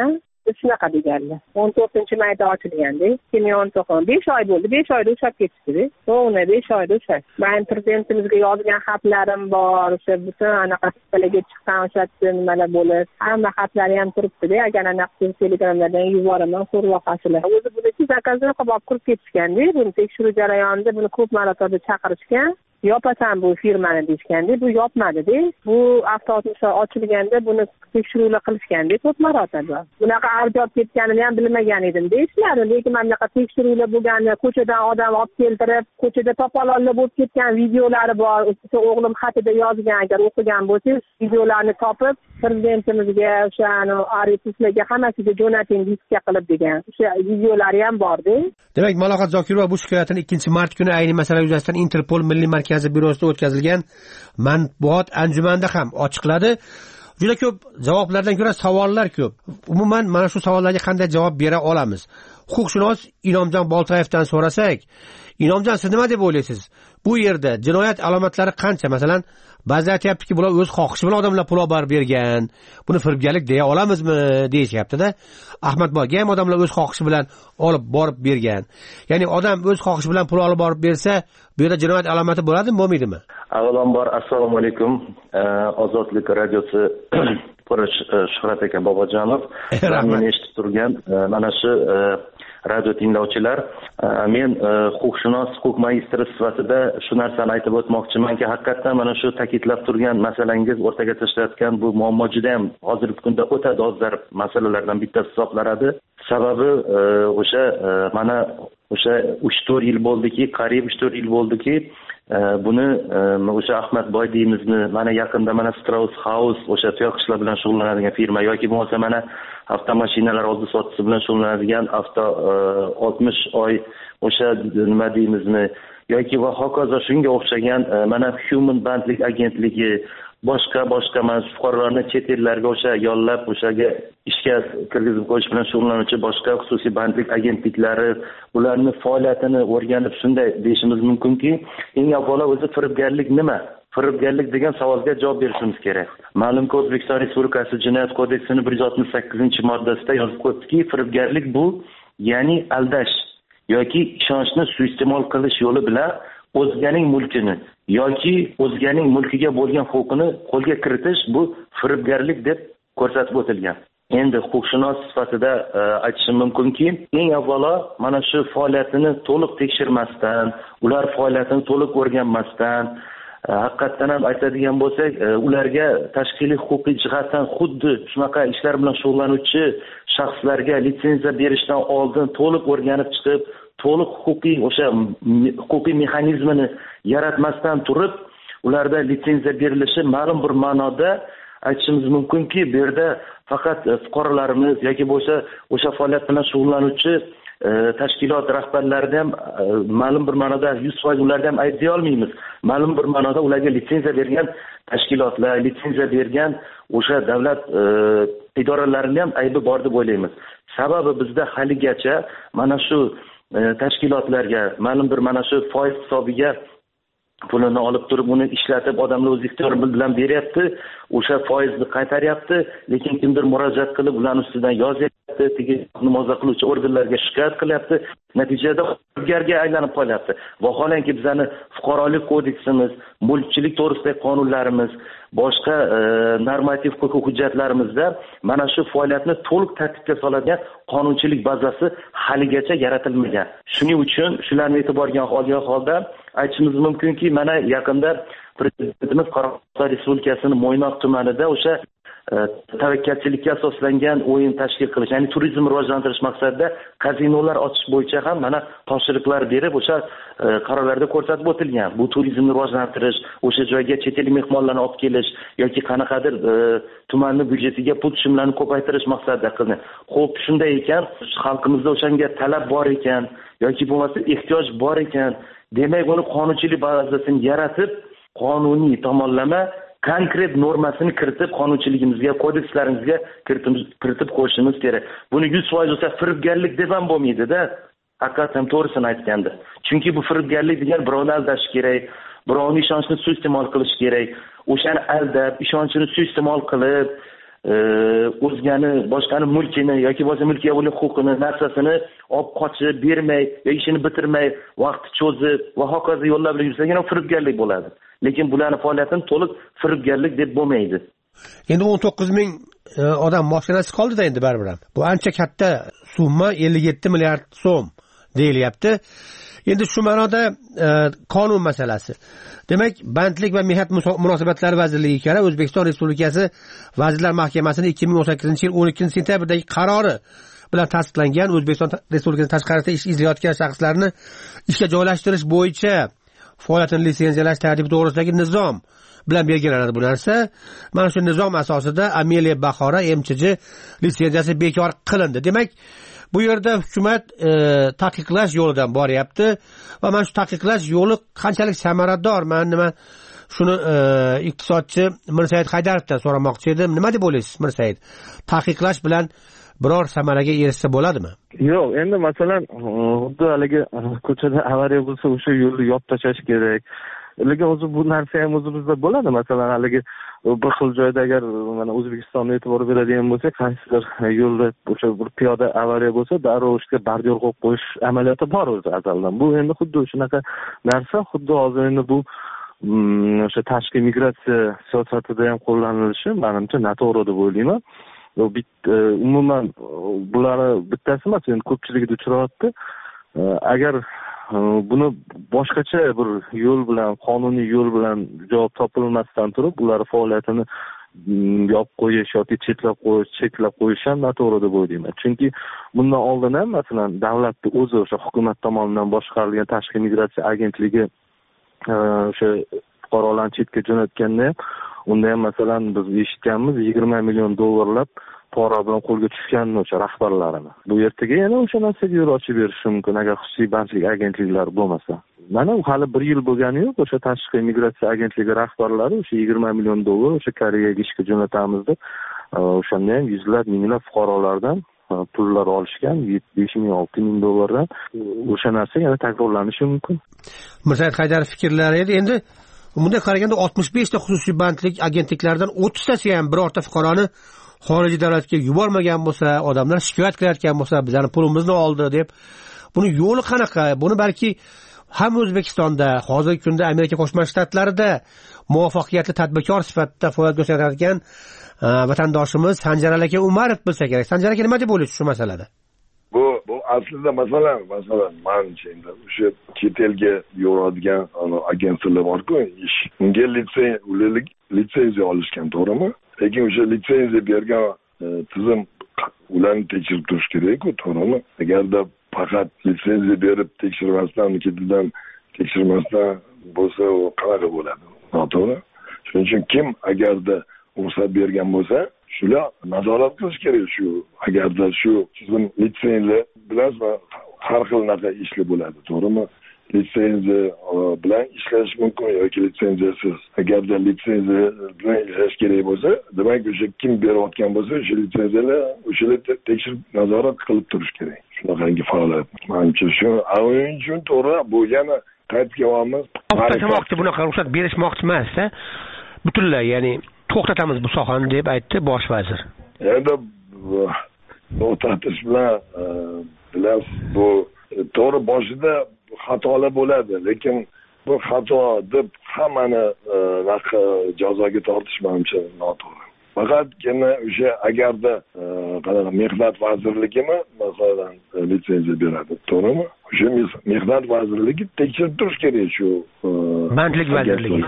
[SPEAKER 8] shunaqa deganlar. 14-mayda ochilganda, 2019, 5 oy bo'ldi. 5 oyda ushlab ketishdi. To'g'ri, 5 oyda ushlab. Men prezidentimizga yozgan xatlarim bor, o'sha butun anaqa talaga chiqqan o'sha nimalar bo'lib, hamma xatlari ham turibdi-da. Agar anaqa telegramlardan yuboraman, ko'rvoqasizlar. O'zi buni zakazini qilib kirib ketishganda, buni tekshiruv jarayonida buni ko'p marotaba chaqirishgan. Yopasan bu firmani deyishganda, bu yopmadi-da. Bu avtomatlar ochilganda buni tekshiruvlar qilishganda ko'p marotaba. Bunaqa arjob ketganini ham bilmagan edim deyishlardi. Lekin mana bunaqa tekshiruvlar bo'lganda, ko'chadan odam olib keltirib, ko'chada topolonlar bo'lib ketgan videolari bor. O'g'lim xatida yozgan, agar o'qigan bo'lsangiz, videolarni topib prezidentimizga, o'sha arxivlarga hammasiga jo'nating diskka qilib degan. O'sha videolari ham bor-da.
[SPEAKER 13] Demak, Malohat Zokirova bu shikoyatini 2-mart kuni ayni masala yuzasidan Interpol Milliy markazi bürosida o'tkazilgan matbuot anjumanida ham ochiqladi. Juda ko'p javoblardan ko'ra savollar ko'p. Umuman mana shu savollarga qanday javob bera olamiz? Huquqshunos Inomjon Boltoyevdan so'rasak, Inomjon, siz nima deb o'ylaysiz? Bu yerda jinoyat alomatlari qancha? Masalan, ba'zi aytayaptiki, bular o'z xohishi bilan odamlar pul olib bergan. Buni firibgarlik deya olamizmi deyishyapti-da. Ahmadboyga ham odamlar o'z xohishi bilan olib borib bergan. Ya'ni odam o'z xohishi bilan pul olib borib bersa, bu yerda jinoyat alomati bo'ladimi, bo'lmaydimi?
[SPEAKER 14] Avvalambor assalomu alaykum. Ozodlik radiosi Shuhrat aka Bobojonov, meni eshitib turgan mana shu radio tinglovchilar, men huquqshunos, huquq magistri sifatida shu narsani aytib o'tmoqchimanki, haqiqatan mana shu ta'kidlab turgan masalangiz o'rtaga tashlayotgan bu muammo juda ham hozirgi kunda o'ta dolzarb masalalardan bittasi hisoblanadi. Sababi mana o'sha 3-4 yil bo'ldiki, qariyb 3-4 yil bo'ldiki, buni o'sha Ahmadboy deymizmi, mana yaqinda mana Strauss House o'sha tuyoqishlar bilan shug'ullanadigan firma yoki bo'lmasa mana avtomashinalar oldi-sotisi bilan shug'ullanadigan 60 oy o'sha nima deymizmi yoki va hokazo shunga o'xshagan mana Human Bandlik agentligi boshqa mana fuqarolarni chet ellarga o'sha yollab o'shaga ishga kirgizib qo'yish bilan shug'ullanuvchi boshqa xususiy bandlik agentliklari ularning faoliyatini o'rganib shunday deyishimiz mumkinki, eng avvalo o'zi firibgarlik nima? Firibgarlik degan savolga javob berishimiz kerak. Ma'lumki, O'zbekiston Respublikasi Jinoyat kodeksining 168-moddasida yozib qo'yibdiki, firibgarlik bu ya'ni aldash yoki ishonchni suiiste'mol qilish yo'li bilan o'zganing mulkini yoki o'zganing mulkiga bo'lgan huquqini qo'lga kiritish, bu firibgarlik deb ko'rsatib o'tilgan. Endi huquqshunos sifatida aytishim mumkinki, eng avvalo mana shu faoliyatini to'liq tekshirmasdan, ular faoliyatini to'liq o'rganmasdan, haqiqatdan ham aytadigan bo'lsak, ularga tashkiliy huquqiy jihatdan xuddi shunaqa ishlar bilan shug'ullanuvchi shaxslarga litsenziya berishdan oldin to'liq o'rganib chiqib, to'liq huquqiy mexanizmini yaratmasdan turib, ularda litsenziya berilishi ma'lum bir ma'noda aytishimiz mumkinki, bu yerda faqat fuqarolarimiz yoki bo'lsa o'sha faoliyat bilan shug'ullanuvchi tashkilot rahbarlarini ham ma'lum bir ma'noda 100% ularni ham aytay olmaymiz. Ma'lum bir ma'noda ularga litsenziya bergan tashkilotlar, litsenziya bergan o'sha davlat idoralarini ham aybi bor deb o'ylaymiz. Sababi bizda haligacha mana shu tashkilotlarga ma'lum bir mana shu foiz hisobiga pulini olib turib uni ishlatib odamlar o'z ixtiyori bilan beryapti, o'sha foizni qaytaryapti, lekin kimdir murojaat qilib ularning ustidan yozyapti, murojaat qiluvchi organlarga shikoyat qilyapti, natijada firibgarga aylanib qolyapti. Vaholanki bizning fuqarolik kodeksimiz, mulkchilik to'g'risidagi qonunlarimiz, boshqa normativ huquqiy hujjatlarimizda mana shu faoliyatni to'liq tartibga soladigan qonunchilik bazasi haligacha yaratilmagan. Shuning uchun shularni e'tiborga olgan holda aytishimiz mumkinki, mana yaqinda prezidentimiz Qoraqalpog'iston Respublikasining Mo'ynoq tumanida o'sha tavakkalchilikka asoslangan o'yin tashkil qilish, ya'ni turizmni rivojlantirish maqsadida kazinolar ochish bo'yicha ham mana topshiriqlar berib, o'sha qarorlarda ko'rsatib o'tilgan. Bu turizmni rivojlantirish, o'sha joyga chet el mehmonlarni olib kelish yoki qanaqadir tumanning byudjetiga pul tushumlarini ko'paytirish maqsadida qilingan. Xo'p, shunday ekan, xalqimizda o'shanga talab bor ekan yoki bo'lmasa ehtiyoj bor ekan, demak uni qonunchilik bazasini yaratib, qonuniy tomonlama konkret normasini kiritib, qonunchiligimizga, kodekslarimizga kiritib qo'yishimiz kerak. Buni 100% o'sa firibgarlik deb ham bo'lmaydi-da. Haqiqatan to'g'risini aytganda. Chunki bu firibgarlik degan birovni aldash kerak, birovning ishonchini suiiste'mol qilish kerak. O'shani aldab, ishonchini suiiste'mol qilib, o'zgani boshqani mulkini yoki bo'lmasa mulkiga bo'lgan huquqini, narsasini olib qochib bermay yoki ishini bitirmay vaqt cho'zib va hokazo yo'llar bilan yursagina firibgarlik bo'ladi. Lekin bularning faoliyatini to'liq firibgarlik deb bo'lmaydi.
[SPEAKER 13] Endi 19 ming odam mashinasi qoldi-da endi baribir ham. Bu ancha katta summa, 57 milliard so'm deyilyapti. Endi shu ma'noda qonun masalasi. Demak, Bandlik va mehnat munosabatlari vazirligiga O'zbekiston Respublikasi Vazirlar Mahkamasining 2018-yil 12-sentyabrdagi qarori bilan tasdiqlangan O'zbekiston Respublikasi tashqarisida ish izlayotgan shaxslarni ishga joylashtirish bo'yicha faoliyatini litsenziyalash tartibi to'g'risidagi nizom bilan belgilanadi bu narsa. Mana shu nizom asosida Ameliya Bahora MChJ litsenziyasi bekor qilindi. Demak, bu yerda hukumat taqiqlash yo'lidan boryapti va mana shu taqiqlash yo'li qanchalik samarador? Nima shuni iqtisodchi Mirsaid Haydarovdan so'ramoqchi edim. Nima deb o'ylaysiz, Mirsaid? Taqiqlash bilan biror samaraga erishsa bo'ladimi?
[SPEAKER 2] Yo'q, endi masalan, xuddi haligi ko'chada avariya bo'lsa, o'sha yo'lni yopib tashlash kerak. Lekin o'zi bu narsa ham o'zimizda bo'ladi. Masalan, haligi bir xil joyda agar mana O'zbekistonga e'tibor beradigan bo'lsak, qaysidir yo'lda o'sha bir piyoda avariya bo'lsa, darrov ishga bardiyor qo'yib qo'yish amaliyoti bor o'zi azaldan. Bu endi xuddi shunaqa narsa, xuddi hozir endi bu o'sha tashqi migratsiya siyosatida ham qo'llanilishi menimcha noto'g'ri deb o'ylayman. Umuman bularni bittasi emas, endi ko'pchiligida uchrayapti. Agar buni boshqacha bir yo'l bilan, qonuniy yo'l bilan javob topilmasdan turib, ular faoliyatini yopib qo'yish yoki cheklab qo'yish ham noto'g'ri deb o'ylayman. Chunki bundan oldin ham masalan davlatni o'zi o'sha hukumat tomonidan boshqarilgan tashqi migratsiya agentligi o'sha fuqarolarni chetga jo'natganda ham, unda ham masalan biz eshitganmiz, $20 million pora bilan qo'lga tushganmi o'sha rahbarlarini. Bu ertaga yana o'sha narsaga yo'l ochib berishi mumkin agar xususiy bandlik agentliklari bo'lmasa. Mana hali 1 yil bo'lgani yo'q, o'sha tashqi migratsiya agentligi rahbarlari o'sha $20 million o'sha Koreyaga ishga jo'natamiz deb o'shanda ham yuzlab, minglab fuqarolardan pullar olishgan, $5,000-6,000 o'sha narsa yana takrorlanishi mumkin.
[SPEAKER 13] Mirsaid Haydarov fikrlari edi. Endi bunday qaraganda 65 ta xususiy bandlik agentliklaridan 30 tasi ham birorta fuqaroni xorijiy davlatga yubormagan bo'lsa, odamlar shikoyat qilayotgan bo'lsa, bizning pulimizni oldi deb, buni yo'li qanaqa? Buni balki ham O'zbekistonda, hozirgi kunda Amerika Qo'shma Shtatlarida muvaffaqiyatli tadbirkor sifatida faoliyat ko'rsatayotgan vatandoshimiz Sanjar aka Umarov bilsa kerak. Sanjar aka nima deb o'ylaysiz shu masalada?
[SPEAKER 15] Bu aslida masalan menimcha endi o'sha chet elga yuboradigan agentliklar bor-ku, unga litsenziya olishgan, to'g'rimi? Lekin o'sha litsenziya bergan tizim ularni tekshirib turish kerak-ku, to'g'rimi? Agarda faqat litsenziya berib tekshirmasdan, ketidan tekshirmasdan bo'lsa, u qanaqa bo'ladi? Noto'g'ri. Shuning uchun kim agarda ruxsat bergan bo'lsa, shular nazorat qilish kerak. Shu agarda shu tizim litsenziya bilan har xil narsa ishli bo'ladi, to'g'rimi? Litsenziya bilan ishlash mumkin yoki litsenziyasiz. Agarda litsenziya bilan ishlash kerak bo'lsa, demak o'sha kim berayotgan bo'lsa, o'sha litsenziyalar o'shalar tekshirib nazorat qilib turish kerak. Shunaqangi faoliyat. Menimcha shu o'yin uchun to'g'ri, bu yana qaytib kelyapmiz.
[SPEAKER 10] To'xtatmoqchi, bunaqa ruxsat berishmoqchi emas-da. Butunlay, ya'ni to'xtatamiz bu sohani deb aytdi bosh vazir.
[SPEAKER 15] Endi to'xtatish bilan bu to'g'ri boshida xatolar bo'ladi, lekin bu xato deb hammani jazoga tortish menimcha noto'g'ri. Faqatgina o'sha agarda mehnat vazirligimi masalan litsenziya beradi, to'g'rimi? O'sha mehnat vazirligi tekshirib turish kerak shu
[SPEAKER 10] bandlik vazirligi.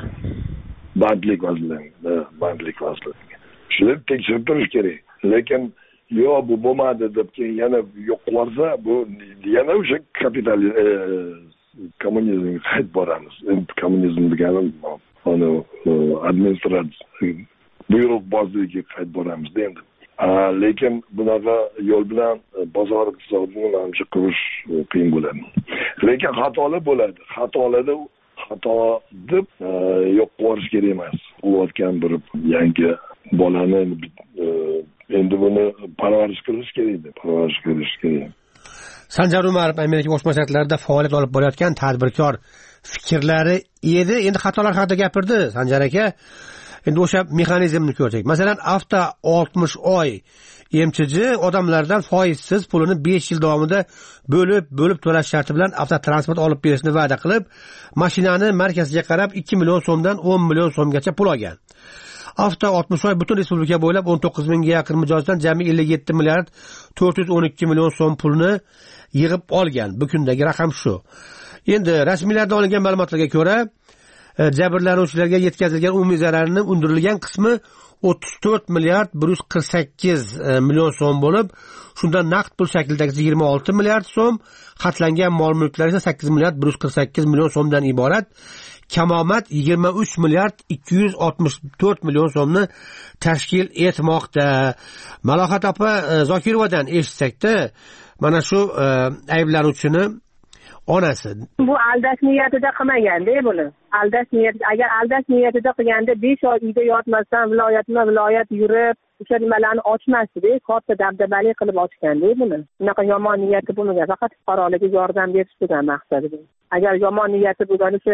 [SPEAKER 15] Bandlik vazirligi. Shular tekshirib turish kerak. Lekin yo'q, bu bo'lmadi deb keyin yana yo'q qilsa, bu yana o'sha kommunizmga qaytib boramiz. Kommunizm deganim administratsiya buyruqbozligiga qaytib boramiz endi. Lekin bunaqa yo'l bilan bozor iqtisodini menimcha qurish qiyin bo'ladi. Lekin xatolar bo'ladi. Xatolarda xato deb yo'q qilish kerak emas. Bo'layotgan bir yangi bolani endi buni parvarish qilish kerak.
[SPEAKER 13] Sanjar Umarov Amerika Qo'shma Shtatlarida faoliyat olib borayotgan tadbirkor fikrlari edi. Endi xatolar haqida gapirdi Sanjar aka. endi o'sha mexanizmni ko'rsak, masalan avto 60 oy MCJ odamlardan foizsiz pulini 5 yil davomida bo'lib to'lash sharti bilan avtotransport olib berishni va'da qilib, mashinani markaziga qarab 2 million so'mdan 10 million so'mgacha pul olgan. Avto 60 oy butun respublika bo'ylab 19 mingga yaqin mijozdan jami 57 milliard 412 million so'm pulni yig'ib olgan. Bu kundagi raqam shu. Endi rasmiylardan olingan ma'lumotlarga ko'ra, jabrlanuvchilarga yetkazilgan umumiy zararning undirilgan qismi 34 milliard 148 million so'm bo'lib, shundan naqd pul shaklidagi 26 milliard so'm, xatlangan mol-mulklar esa 8 milliard 148 million so'mdan iborat. Kamomad 23 milliard 264 million so'mni tashkil etmoqda. Malohat opa Zokirovadan eshitsakda, mana shu ayblanuvchini onasi
[SPEAKER 8] bu aldash niyatida qilmaganda buni. Agar aldash niyatida qilganda 5 oy uyda yotmasdan viloyat yurib o'sha nimalarni ochmasdi, katta dabdabali qilib ochganda buni. Bunaqa yomon niyati bo'lmagan, faqat fuqarolarga yordam berish degan maqsadida. Agar yomon niyati bo'lganida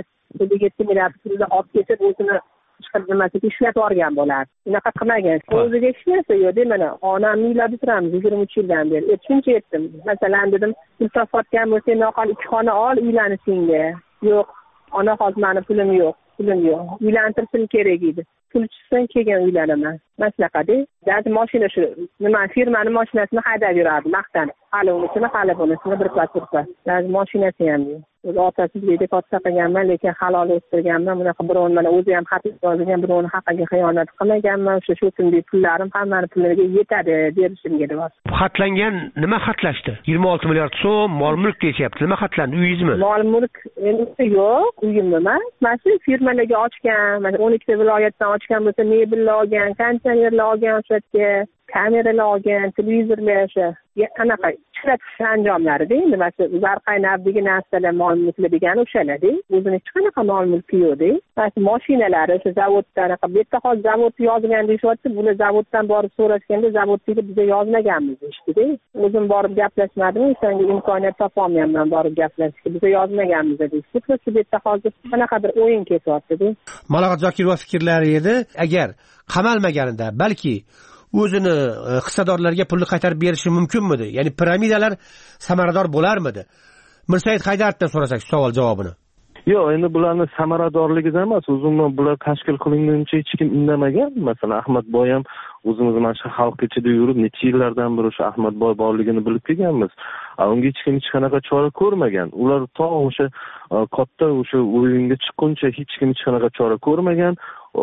[SPEAKER 8] 7 milliard pulni olib ketib o'zini chiqarmasiga ishlab olgan bo'lardi. Bunaqa qilmagan. O'ziga hech narsa yo'q. Mana onamni uylab turamiz 23 yildan beri. Shuncha aytdim. Masalan dedim, pul topayotgan bo'lsang, noqol 2 xona ol, uylanishingga. Yo'q, ona hozir meni pulim yo'q. Uylantirishim kerak edi. Pul chiqsin keyin uylanaman. Mana shunaqada. Dadam mashina shu nima firmani mashinasini haydab yurardi, maqtanib. Hali unisini, hali bunisini bir pas. Dadam mashinasi ham yo'q. O'zi otasizlikda katta qilganman, lekin halol o'stirganman. Bunaqa birovni mana o'zi ham xat yozgan, birovni haqqiga xiyonat qilmaganman. Shu kunlik pullarim hammani pullariga yetadi berishimga deb.
[SPEAKER 10] Xatlangan nima xatlashdi? 26 milliard so'm mol-mulk deyapti. Nima xatlandi? Uyingizmi?
[SPEAKER 8] Mol-mulk endi yo'q, uyim emas. Mana shu firmalarga ochgan, mana 12 viloyatdan ochgan bo'lsa, mebellar olgan, konditsionerlar olgan, o'sha kameralar olgan, televizorlar o'sha qanaqa ishlatish anjomlarida endi mana zarqaynabdagi narsalar mol-mulklar degani o'shalarda. O'zini hech qanaqa mol-mulki yo'qda. Mana mashinalar o'sha zavoddan bu yerda hozir zavod yozgan deyapti. Buni zavoddan borib so'rashganda zavodga biza yozmaganmiz deyishdi-da. O'zim borib gaplashmadim, o'shanga imkoniyat topolmayapman borib gaplashishga. Biza yozmaganmiz deyishdi. Bu yerda hozir qanaqadir o'yin ketyapti-da.
[SPEAKER 13] Malohat Zokirova fikrlari edi, agar qamalmaganida balki o'zini hissadorlarga pulni qaytarib berishi mumkinmidi? Ya'ni piramidalar samarador bo'larmidi? Mirsaid Haydarovdan so'rasak savol javobini.
[SPEAKER 16] Yo'q, endi bularning samaradorligidan emas, umuman bular tashkil qilinguncha hech kim indamagan. Masalan, Ahmadboy ham o'zimiz mana shu xalq ichida yurib, necha yillardan beri o'sha Ahmadboy borligini bilib kelganmiz. Unga hech kim hech qanaqa chora ko'rmagan. Ular to o'sha katta o'sha o'yinga chiqquncha hech kim hech qanaqa chora ko'rmagan.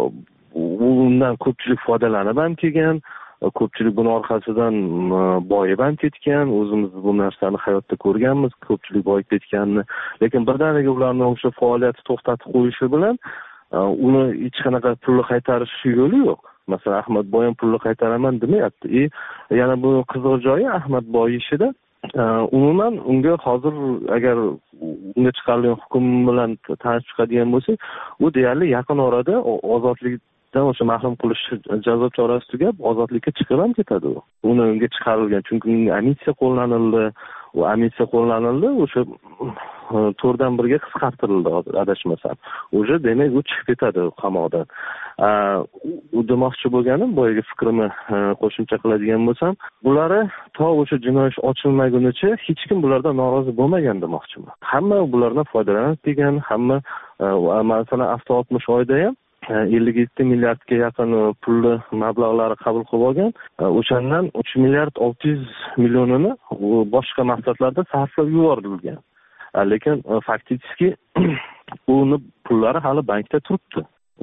[SPEAKER 16] Undan ko'pchilik foydalanib ham kelgan, ko'pchilik buni orqasidan boyib ham ketgan. O'zimiz bu narsani hayotda ko'rganmiz, ko'pchilik boyib ketganini. Lekin birdaniga ularning o'sha faoliyati to'xtatib qo'yishi bilan uni hech qanaqa pulni qaytarish yo'li yo'q. Masalan, Ahmadboy ham pulni qaytaraman demayapti. Yana bu qiziq joyi Ahmadboy ishida umuman unga hozir agar unga chiqarilgan hukm bilan tanishib chiqadigan bo'lsak, u deyarli yaqin orada ozodlikdan o'sha mahrum qilish jazo chorasi tugab ozodlikka chiqib ham ketadi u. Unga chiqarilgan, chunki amnistiya qo'llanildi. U amnistiya qo'llanildi, o'sha 4dan 1ga qisqartirildi adashmasam. O'sha demak u chiqib ketadi qamoqdan. U demoqchi bo'lganim, boyagi fikrimni qo'shimcha qiladigan bo'lsam, bularni to o'sha jinoiy ish ochilmagunicha hech kim bulardan norozi bo'lmagan demoqchiman. Hamma bulardan foydalanib kelgan, hamma masalan avto 60 oyda ham 57 milliardga yaqin pulli mablag'lari qabul qilib olgan. O'shandan 3 milliard 600 millionini boshqa maqsadlarda sarflab yuborilgan. Lekin faktiski uni pullari hali bankda turibdi.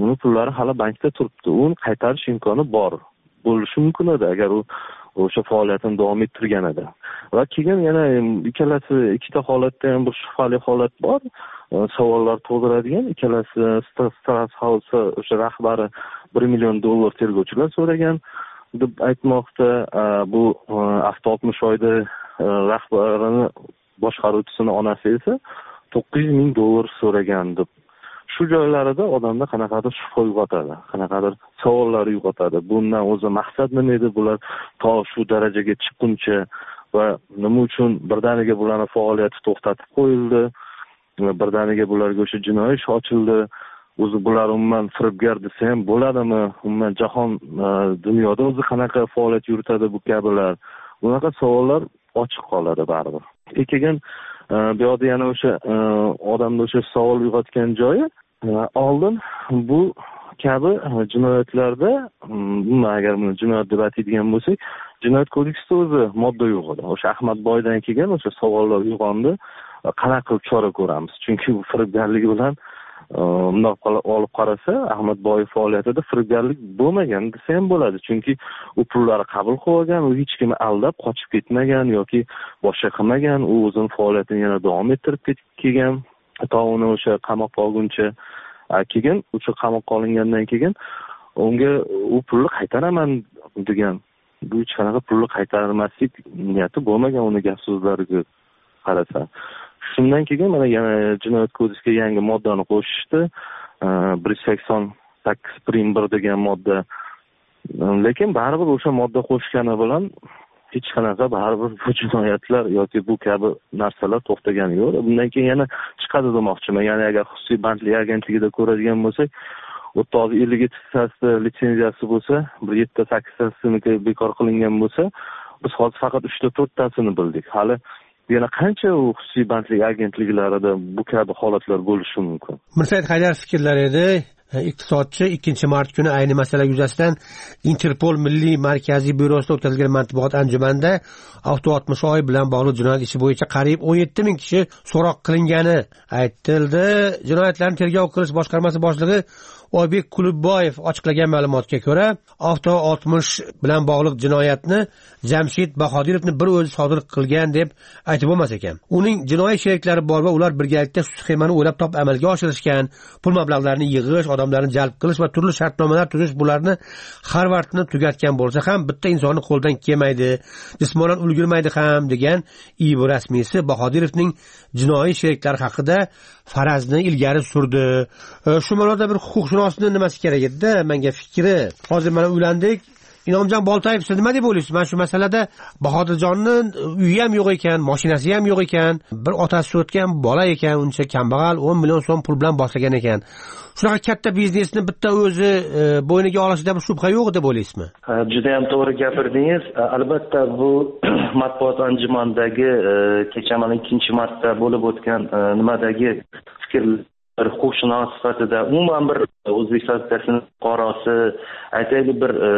[SPEAKER 16] Uni qaytarish imkoni bor. Bo'lishi mumkin edi agar u o'sha faoliyatini davom ettirganida. Va keyin yana ikkita holatda ham bir shubhali holat bor. Savollar tug'diradigan. Ikkalasi Stras House o'sha rahbari $1 million tergovchilar so'ragan deb aytmoqda. Bu avto 60 oyda rahbarini boshqaruvchisining onasi esa $900 ming so'ragan deb. Shu joylarida odamda qanaqadir shubha uyg'otadi, qanaqadir savollar uyg'otadi. Bundan o'zi maqsad nima edi? Bular to shu darajaga chiqquncha va nima uchun birdaniga bularning faoliyati to'xtatib qo'yildi? Birdaniga bularga o'sha jinoiy ish ochildi o'zi bular umuman firibgar desa ham bo'ladimi, umuman jahon dunyoda o'zi qanaqa faoliyat yuritadi bu kabilar, bunaqa savollar ochiq qoladi baribir. Keyin bu yerda yana o'sha odamda o'sha savol uyg'otgan joyi, oldin bu kabi jinoyatlarda, agar buni jinoyat deb aytadigan bo'lsak, jinoyat kodeksida o'zi modda yo'q edi. O'sha Ahmadboydan keyin o'sha savollar uyg'ondi, qanaqa qilib chora ko'ramiz? Chunki bu firibgarligi bilan bundoq olib qarasa, Ahmadboyev faoliyatida firibgarlik bo'lmagan desa ham bo'ladi. Chunki u pullarni qabul qilgan, u hech kimni aldab qochib ketmagan yoki boshqa qilmagan, u o'zining faoliyatini yana davom ettirib kelgan, to uni o'sha qamoqqa olguncha. Keyin o'sha qamoqqa olingandan keyin unga u pulni qaytaraman degan, bu hech qanaqa pulni qaytarmaslik niyati bo'lmagan uni gap so'zlariga qarasa. Shundan keyin mana yana jinoyat kodeksiga yangi moddani qo'shishdi, 188.1 degan modda. Lekin baribir o'sha modda qo'shgani bilan hech qanaqa baribir bu jinoyatlar yoki bu kabi narsalar to'xtagani yo'q. Bundan keyin yana chiqadi demoqchiman. Ya'ni agar xususiy bandlik agentligida ko'radigan bo'lsak, 57 litsenziyasi bo'lsa, 7-8tasini bekor qilingan bo'lsa, biz hozir faqat 3-4tasini bildik. Hali yana qancha u xususiy bandlik agentliklarida bu kabi holatlar bo'lishi mumkin?
[SPEAKER 13] Mirsayed Haydar fikrlar edi. Iqtisodchi 2 mart kuni ayni masala yuzasidan Interpol Milliy markaziy byrosida o'tkazilgan matbuot anjumanida Avto60 bilan bog'liq jinoyat ishi bo'yicha qariyb 17,000 kishi so'roq qilingani aytildi. Jinoyatlarni tergov qilish boshqarmasi boshlig'i Oybek Kulubboyev ochiqlagan ma'lumotga ko'ra, Avto60 bilan bog'liq jinoyatni Jamshid Bahodirovni bir o'zi sodir qilgan deb aytib bo'lmas ekan. Uning jinoiy sheriklari bor va ular birgalikda sxemani o'ylab topib amalga oshirishgan, pul mablag'larini yig'ish, odamlarni jalb qilish va turli shartnomalar tuzish bularni har vaqtni tugatgan bo'lsa ham bitta insonni qo'ldan kelmaydi, jismonan ulgurmaydi ham degan IIB rasmiysi Bahodirovning jinoiy sheriklari haqida farazni ilgari surdi. Shu ma'noda bir huquqshunosning nimasi kerak edi? Menga fikri. Hozir mana uylandik. Inomjon Boltayev, siz nima deb o'ylaysiz? Mana shu masalada Bahodirjonning uyi ham yo'q ekan, mashinasi ham yo'q ekan, bir otasi o'tgan bola ekan, uncha kambag'al, 10 million so'm pul bilan boshlagan ekan. Shunaqa katta biznesni bitta o'zi bo'yniga olishida bir shubha yo'q deb o'ylaysizmi?
[SPEAKER 14] Juda ham to'g'ri gapirdingiz. Albatta bu matbuot anjumanidagi kecha mana 2-martda bo'lib o'tgan nimadagi fikrlar huquqshunos sifatida umuman bir O'zbekiston Respublikasining fuqarosi aytaylik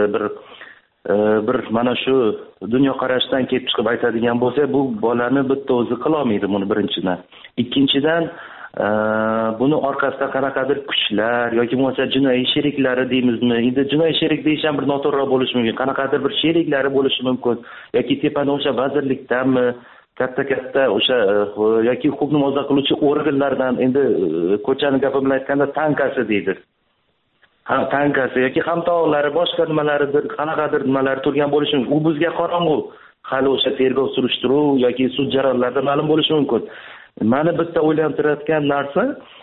[SPEAKER 14] bir mana shu dunyoqarashdan kelib chiqib aytadigan bo'lsa, bu bolani bitta o'zi qila olmaydi buni birinchidan. Ikkinchidan buni orqasida qanaqadir kuchlar yoki bo'lmasa jinoiy sheriklari deymizmi? Endi jinoiy sherik deyish ham bir noto'g'ri bo'lishi mumkin. Qanaqadir bir sheriklari bo'lishi mumkin yoki tepada o'sha vazirlikdanmi, katta o'sha yoki huquqni muhofaza qiluvchi organlardan, endi ko'chani gapi bilan aytganda tankasi deydi. Tankasi yoki hamtovoqlari, boshqa nimalaridir, qanaqadir nimalar turgan bo'lishi mumkin. U bizga qorong'u. Hali o'sha tergov surishtiruv yoki sud jarayonlarida ma'lum bo'lishi mumkin. Mani bitta o'ylantirayotgan narsa,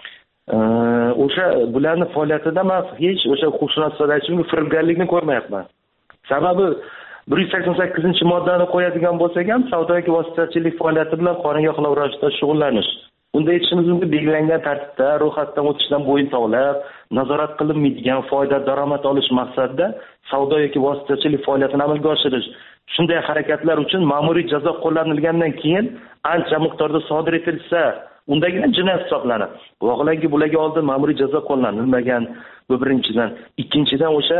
[SPEAKER 14] o'sha bularning faoliyatida men hech o'sha huquqshunos aytishimga firibgarlikni ko'rmayapman. Sababi 188-moddani qo'yadigan bo'lsak ham, savdo yoki vositachilik faoliyati bilan qonunga xilof ravishda shug'ullanish. Unda aytishimiz mumkin, belgilangan tartibda ro'yxatdan o'tishdan bo'yin tovlab, nazorat qilinmaydigan foyda daromad olish maqsadida savdo yoki vositachilik faoliyatini amalga oshirish. Shunday harakatlar uchun ma'muriy jazo qo'llanilgandan keyin ancha miqdorda sodir etilsa, undagina jinoyat hisoblanadi. Vaholanki bularga oldin ma'muriy jazo qo'llanilmagan, bu birinchidan. Ikkinchidan o'sha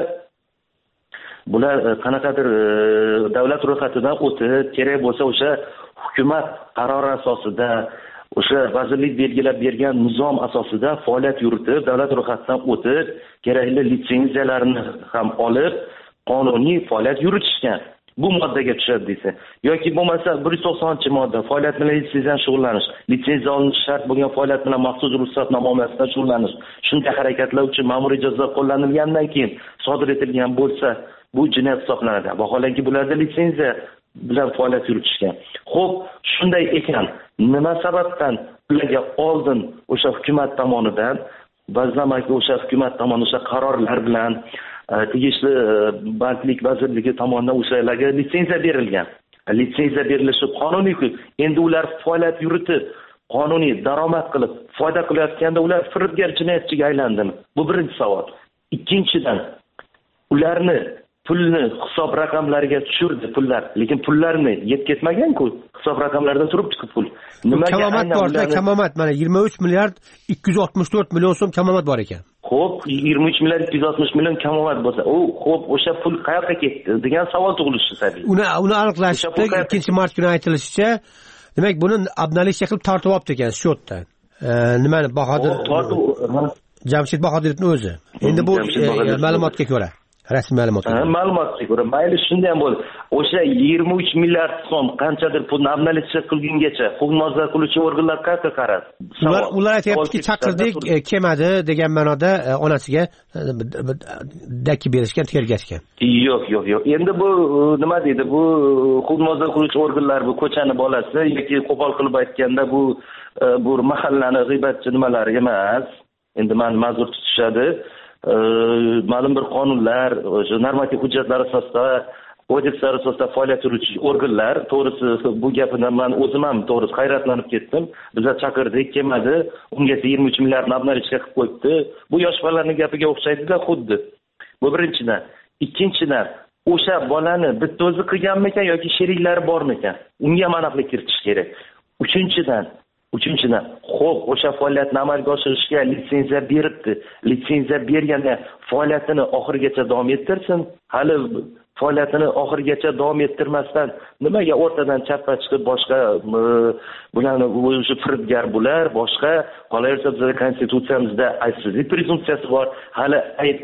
[SPEAKER 14] bular qanaqadir davlat ro'yxatidan o'tib, kerak bo'lsa o'sha hukumat qarori asosida, o'sha vazirlik belgilab bergan nizom asosida faoliyat yuritib, davlat ro'yxatidan o'tib, kerakli litsenziyalarni ham olib, qonuniy faoliyat yuritishgan. Bu moddaga tushadi desa. Yoki bo'lmasa 190-modda faoliyat bilan litsenziyadan shug'ullanish, litsenziya olinish shart bo'lgan faoliyat bilan maxsus ruxsatnoma olmasdan shug'ullanish. Shunday harakatlar uchun ma'muriy jazo qo'llanilgandan keyin sodir etilgan bo'lsa, bu jinoyat hisoblanadi. Vaholanki bularda litsenziya bilan faoliyat yuritishgan. Xo'p, shunday ekan, nima sababdan ularga oldin o'sha hukumat tomonidan, ba'zan o'sha hukumat tomonidan o'sha qarorlar bilan tegishli bandlik vazirligi tomonidan o'shalarga litsenziya berilgan. Litsenziya berilishi qonuniy-ku. Endi ular faoliyat yuritib, qonuniy daromad qilib foyda qilayotganda ular firibgar jinoyatchiga aylandimi? Bu birinchi savol. Ikkinchidan, ularni pulni hisob raqamlariga tushirdi pullar, lekin pullarni yetkazmagan-ku, hisob raqamlarida turibdi pul.
[SPEAKER 13] Nimaga kamomat borda, kamomat mana 23 milliard 264 million so'm kamomat bor ekan.
[SPEAKER 14] Xo'p, 23 milliard 260 million kamomat bo'lsa, xo'p, o'sha pul qayoqqa ketdi degan savol tug'ilishi tabiiy.
[SPEAKER 13] Uni aniqlashdi, 2-mart kuni aytilishicha, demak buni obnalishga qilib tortib olibdi ekan счёtdan. Nimani Bahodir Jamshid Bahodirning o'zi. Endi bu ma'lumotga ko'ra, rasmiy ma'lumotga.
[SPEAKER 14] Ma'lumotga ko'ra, mayli shunday ham bo'ldi. O'sha 23 milliard so'm qanchadir pulni obnalishga qilgungacha huquq-muofaza qiluvchi organlar qayerga qaradi?
[SPEAKER 13] Ular aytayaptiki, chaqirdik, kelmadi degan ma'noda onasiga daki berishgan, tergashgan.
[SPEAKER 14] Yo'q. Endi bu nima deydi? Bu huquq-muofaza qiluvchi organlar bu ko'chani bolasi yoki qo'pol qilib aytganda bu mahallani g'iybatchi nimalari emas. Endi meni ma'zur tutishadi. Ma'lum bir qonunlar, o'sha normativ hujjatlar asosida, kodekslar asosida faoliyat yurituvchi organlar, to'g'risi bu gapidan men o'zim ham to'g'risi hayratlanib ketdim. Bizlar chaqirdik, kelmadi, ungacha 23 milliardni obnalishga qilib qo'yibdi. Bu yosh bolalarning gapiga o'xshaydi-da xuddi. Bu birinchidan. Ikkinchidan, o'sha bolani bitta o'zi qilganmikan yoki sheriklari bormikan? Unga ham aniqlik kiritish kerak. Uchinchidan, xo'p, o'sha faoliyatni amalga oshirishga litsenziya beribdi. Litsenziya berganda faoliyatini oxirigacha davom ettirsin. Hali faoliyatini oxirigacha davom ettirmasdan nimaga o'rtadan chappa chiqib boshqa bularni o'zi firibgar bular, boshqa qolaversa bizning konstitutsiyamizda aybsizlik prezumpsiyasi bor. Hali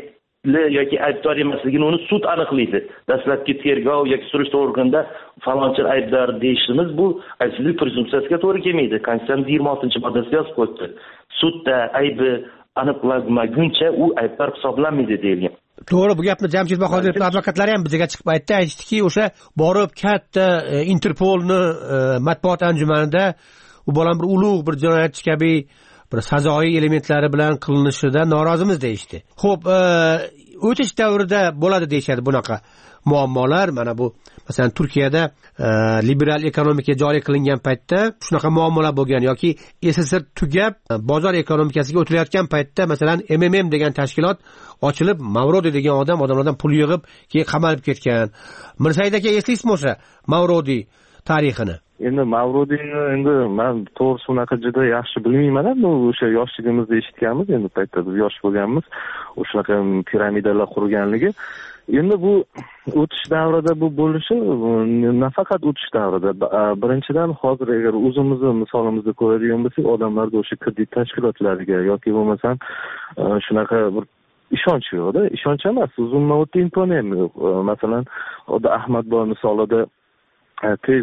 [SPEAKER 14] yoki aybdor emasligini uni sud aniqlaydi. Dastlabki tergov yoki surishtiruv organida falonchi aybdor deyishimiz bu aybsizlik prezumpsiyasiga to'g'ri kelmaydi. Konstitutsiyaning 26-moddasida yozib qo'yibdi. Sudda aybi aniqlanmaguncha u aybdor hisoblanmaydi deyilgan.
[SPEAKER 13] To'g'ri, bu gapni Jamshid Bahodirning advokatlari ham bizga chiqib aytdiki, o'sha borib katta Interpolni matbuot anjumanida u bolam bir ulug' bir jinoyatchi kabi bir sazoyi elementlari bilan qilinishidan norozimiz deyishdi. Xo'p, o'tish davrida bo'ladi deyshadi bunaqa muammolar. Mana bu masalan Turkiyada liberal ekonomika joriy qilingan paytda shunaqa muammolar bo'lgan yoki SSR tugab bozor ekonomikasiga o'tilayotgan paytda masalan MMM degan tashkilot ochilib, Mavrodi degan odamlardan pul yig'ib, keyin qamalib ketgan. Mirsaid aka, eslaysizmi o'sha Mavrodi tarixini?
[SPEAKER 16] Endi Mavrodiyni men to'g'risi unaqa juda yaxshi bilmayman. Bu o'sha yoshligimizda eshitganmiz, endi paytda biz yosh bo'lganmiz, o'shaqa piramidalar qurganligi. Endi bu o'tish davrida bu bo'lishi nafaqat o'tish davrida. Birinchidan hozir agar o'zimizni misolimizni ko'radigan bo'lsak, odamlarda o'sha kredit tashkilotlariga yoki bo'lmasam shunaqa bir ishonch yo'qda. Ishonch emas, uzun muddatli imkon ham yo'q. Masalan, Ahmadboy misolida tez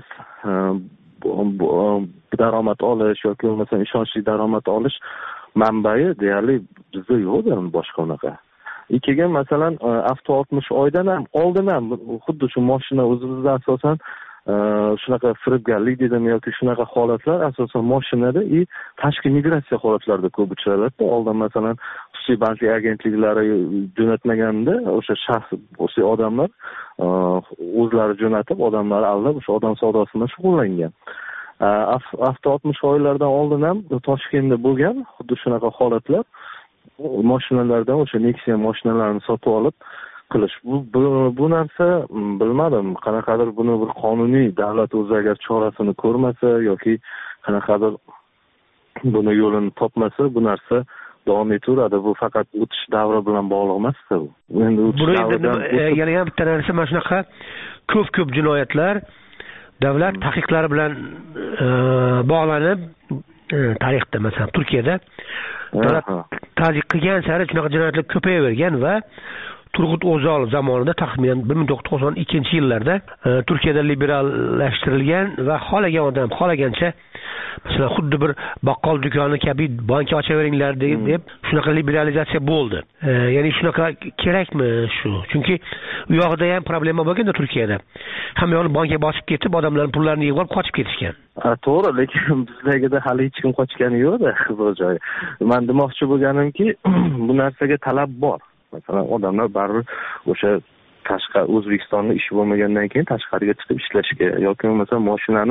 [SPEAKER 16] daromad olish yoki bo'lmasam ishonchli daromad olish manbai deyarli bizda yo'qda boshqa unaqa. Keyin masalan avto 60 oydan ham oldin ham xuddi shu mashina o'zimizda asosan shunaqa firibgarlik deydimi yoki shunaqa holatlar asosan mashinada tashqi migratsiya holatlarida ko'p uchraladi. Oldin masalan xususiy banklik agentliklari jo'natmaganda o'sha shaxs, o'sha odamlar o'zlari jo'natib, odamlar aldab o'sha odam savdosi bilan shug'ullangan. Avto 60 oylardan oldin ham Toshkentda bo'lgan xuddi shunaqa holatlar. Mashinalardan o'sha Nexia mashinalarini sotib olib qilish. Bu narsa bilmadim, qanaqadir buni bir qonuniy davlat o'zi agar chorasini ko'rmasa yoki qanaqadir buni yo'lini topmasa, bu narsa davom etaveradi. Bu faqat o'tish davri bilan bog'liq emas-da bu. Endi o'tish davridan
[SPEAKER 10] yana ham bitta narsa, mana shunaqa ko'p jinoyatlar davlat taqiqlari bilan bog'lanib tarixda masalan Turkiyada davlat ta'ziq qilgan sari shunaqa jinoyatlar ko'payavergan va Turg'ut O'zolov zamonida taxminan 1992-yillarda Turkiyada liberallashtirilgan va xohlagan odam xohlagancha masalan xuddi bir baqqol do'koni kabi banka ochaveringlar deb shunaqa liberalizatsiya bo'ldi. Ya'ni shunaqa kerakmi shu? Chunki u yoqda ham problema bo'lganda Turkiyada. Hamma yo'lni banka bosib ketib, odamlarning pullarini yig'ib olib qochib ketishgan.
[SPEAKER 16] To'g'ri, lekin bizdagida hali hech kim qochgani yo'q-da bu joy. Men demoqchi bo'lganimki, bu narsaga talab bor. Masalan, odamlar baribir o'sha O'zbekistonda ish bo'lmagandan keyin tashqariga chiqib ishlashga yoki bo'lmasa mashinani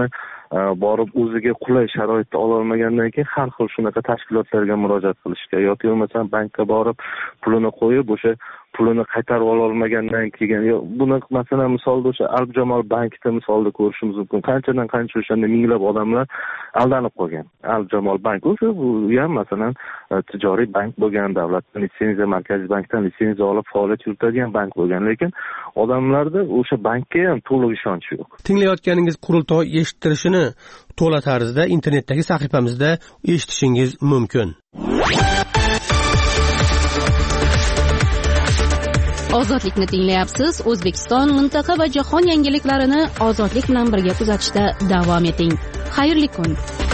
[SPEAKER 16] borib o'ziga qulay sharoitda ololmagandan keyin har xil shunaqa tashkilotlarga murojaat qilishga yoki bo'lmasam bankka borib pulini qo'yib o'sha pulini qaytarib ololmagandan keyin buni masalan misolda o'sha Alpjamol bankda misolda ko'rishimiz mumkin. Qanchadan qancha o'shanda minglab odamlar aldanib qolgan. Alpjamol bank o'sha bu ham masalan tijoriy bank bo'lgan, davlatdan litsenziya, markaziy bankdan litsenziya olib faoliyat yuritadigan bank bo'lgan, lekin odamlarda o'sha bankka ham to'liq ishonch yo'q.
[SPEAKER 13] Tinglayotganingiz qurultoy eshittirishini to'la tarzda internetdagi sahifamizda eshitishingiz mumkin.
[SPEAKER 1] Ozodlikni tinglayapsiz. O'zbekiston, mintaqa va jahon yangiliklarini ozodlik bilan birga kuzatishda davom eting. Xayrli kun.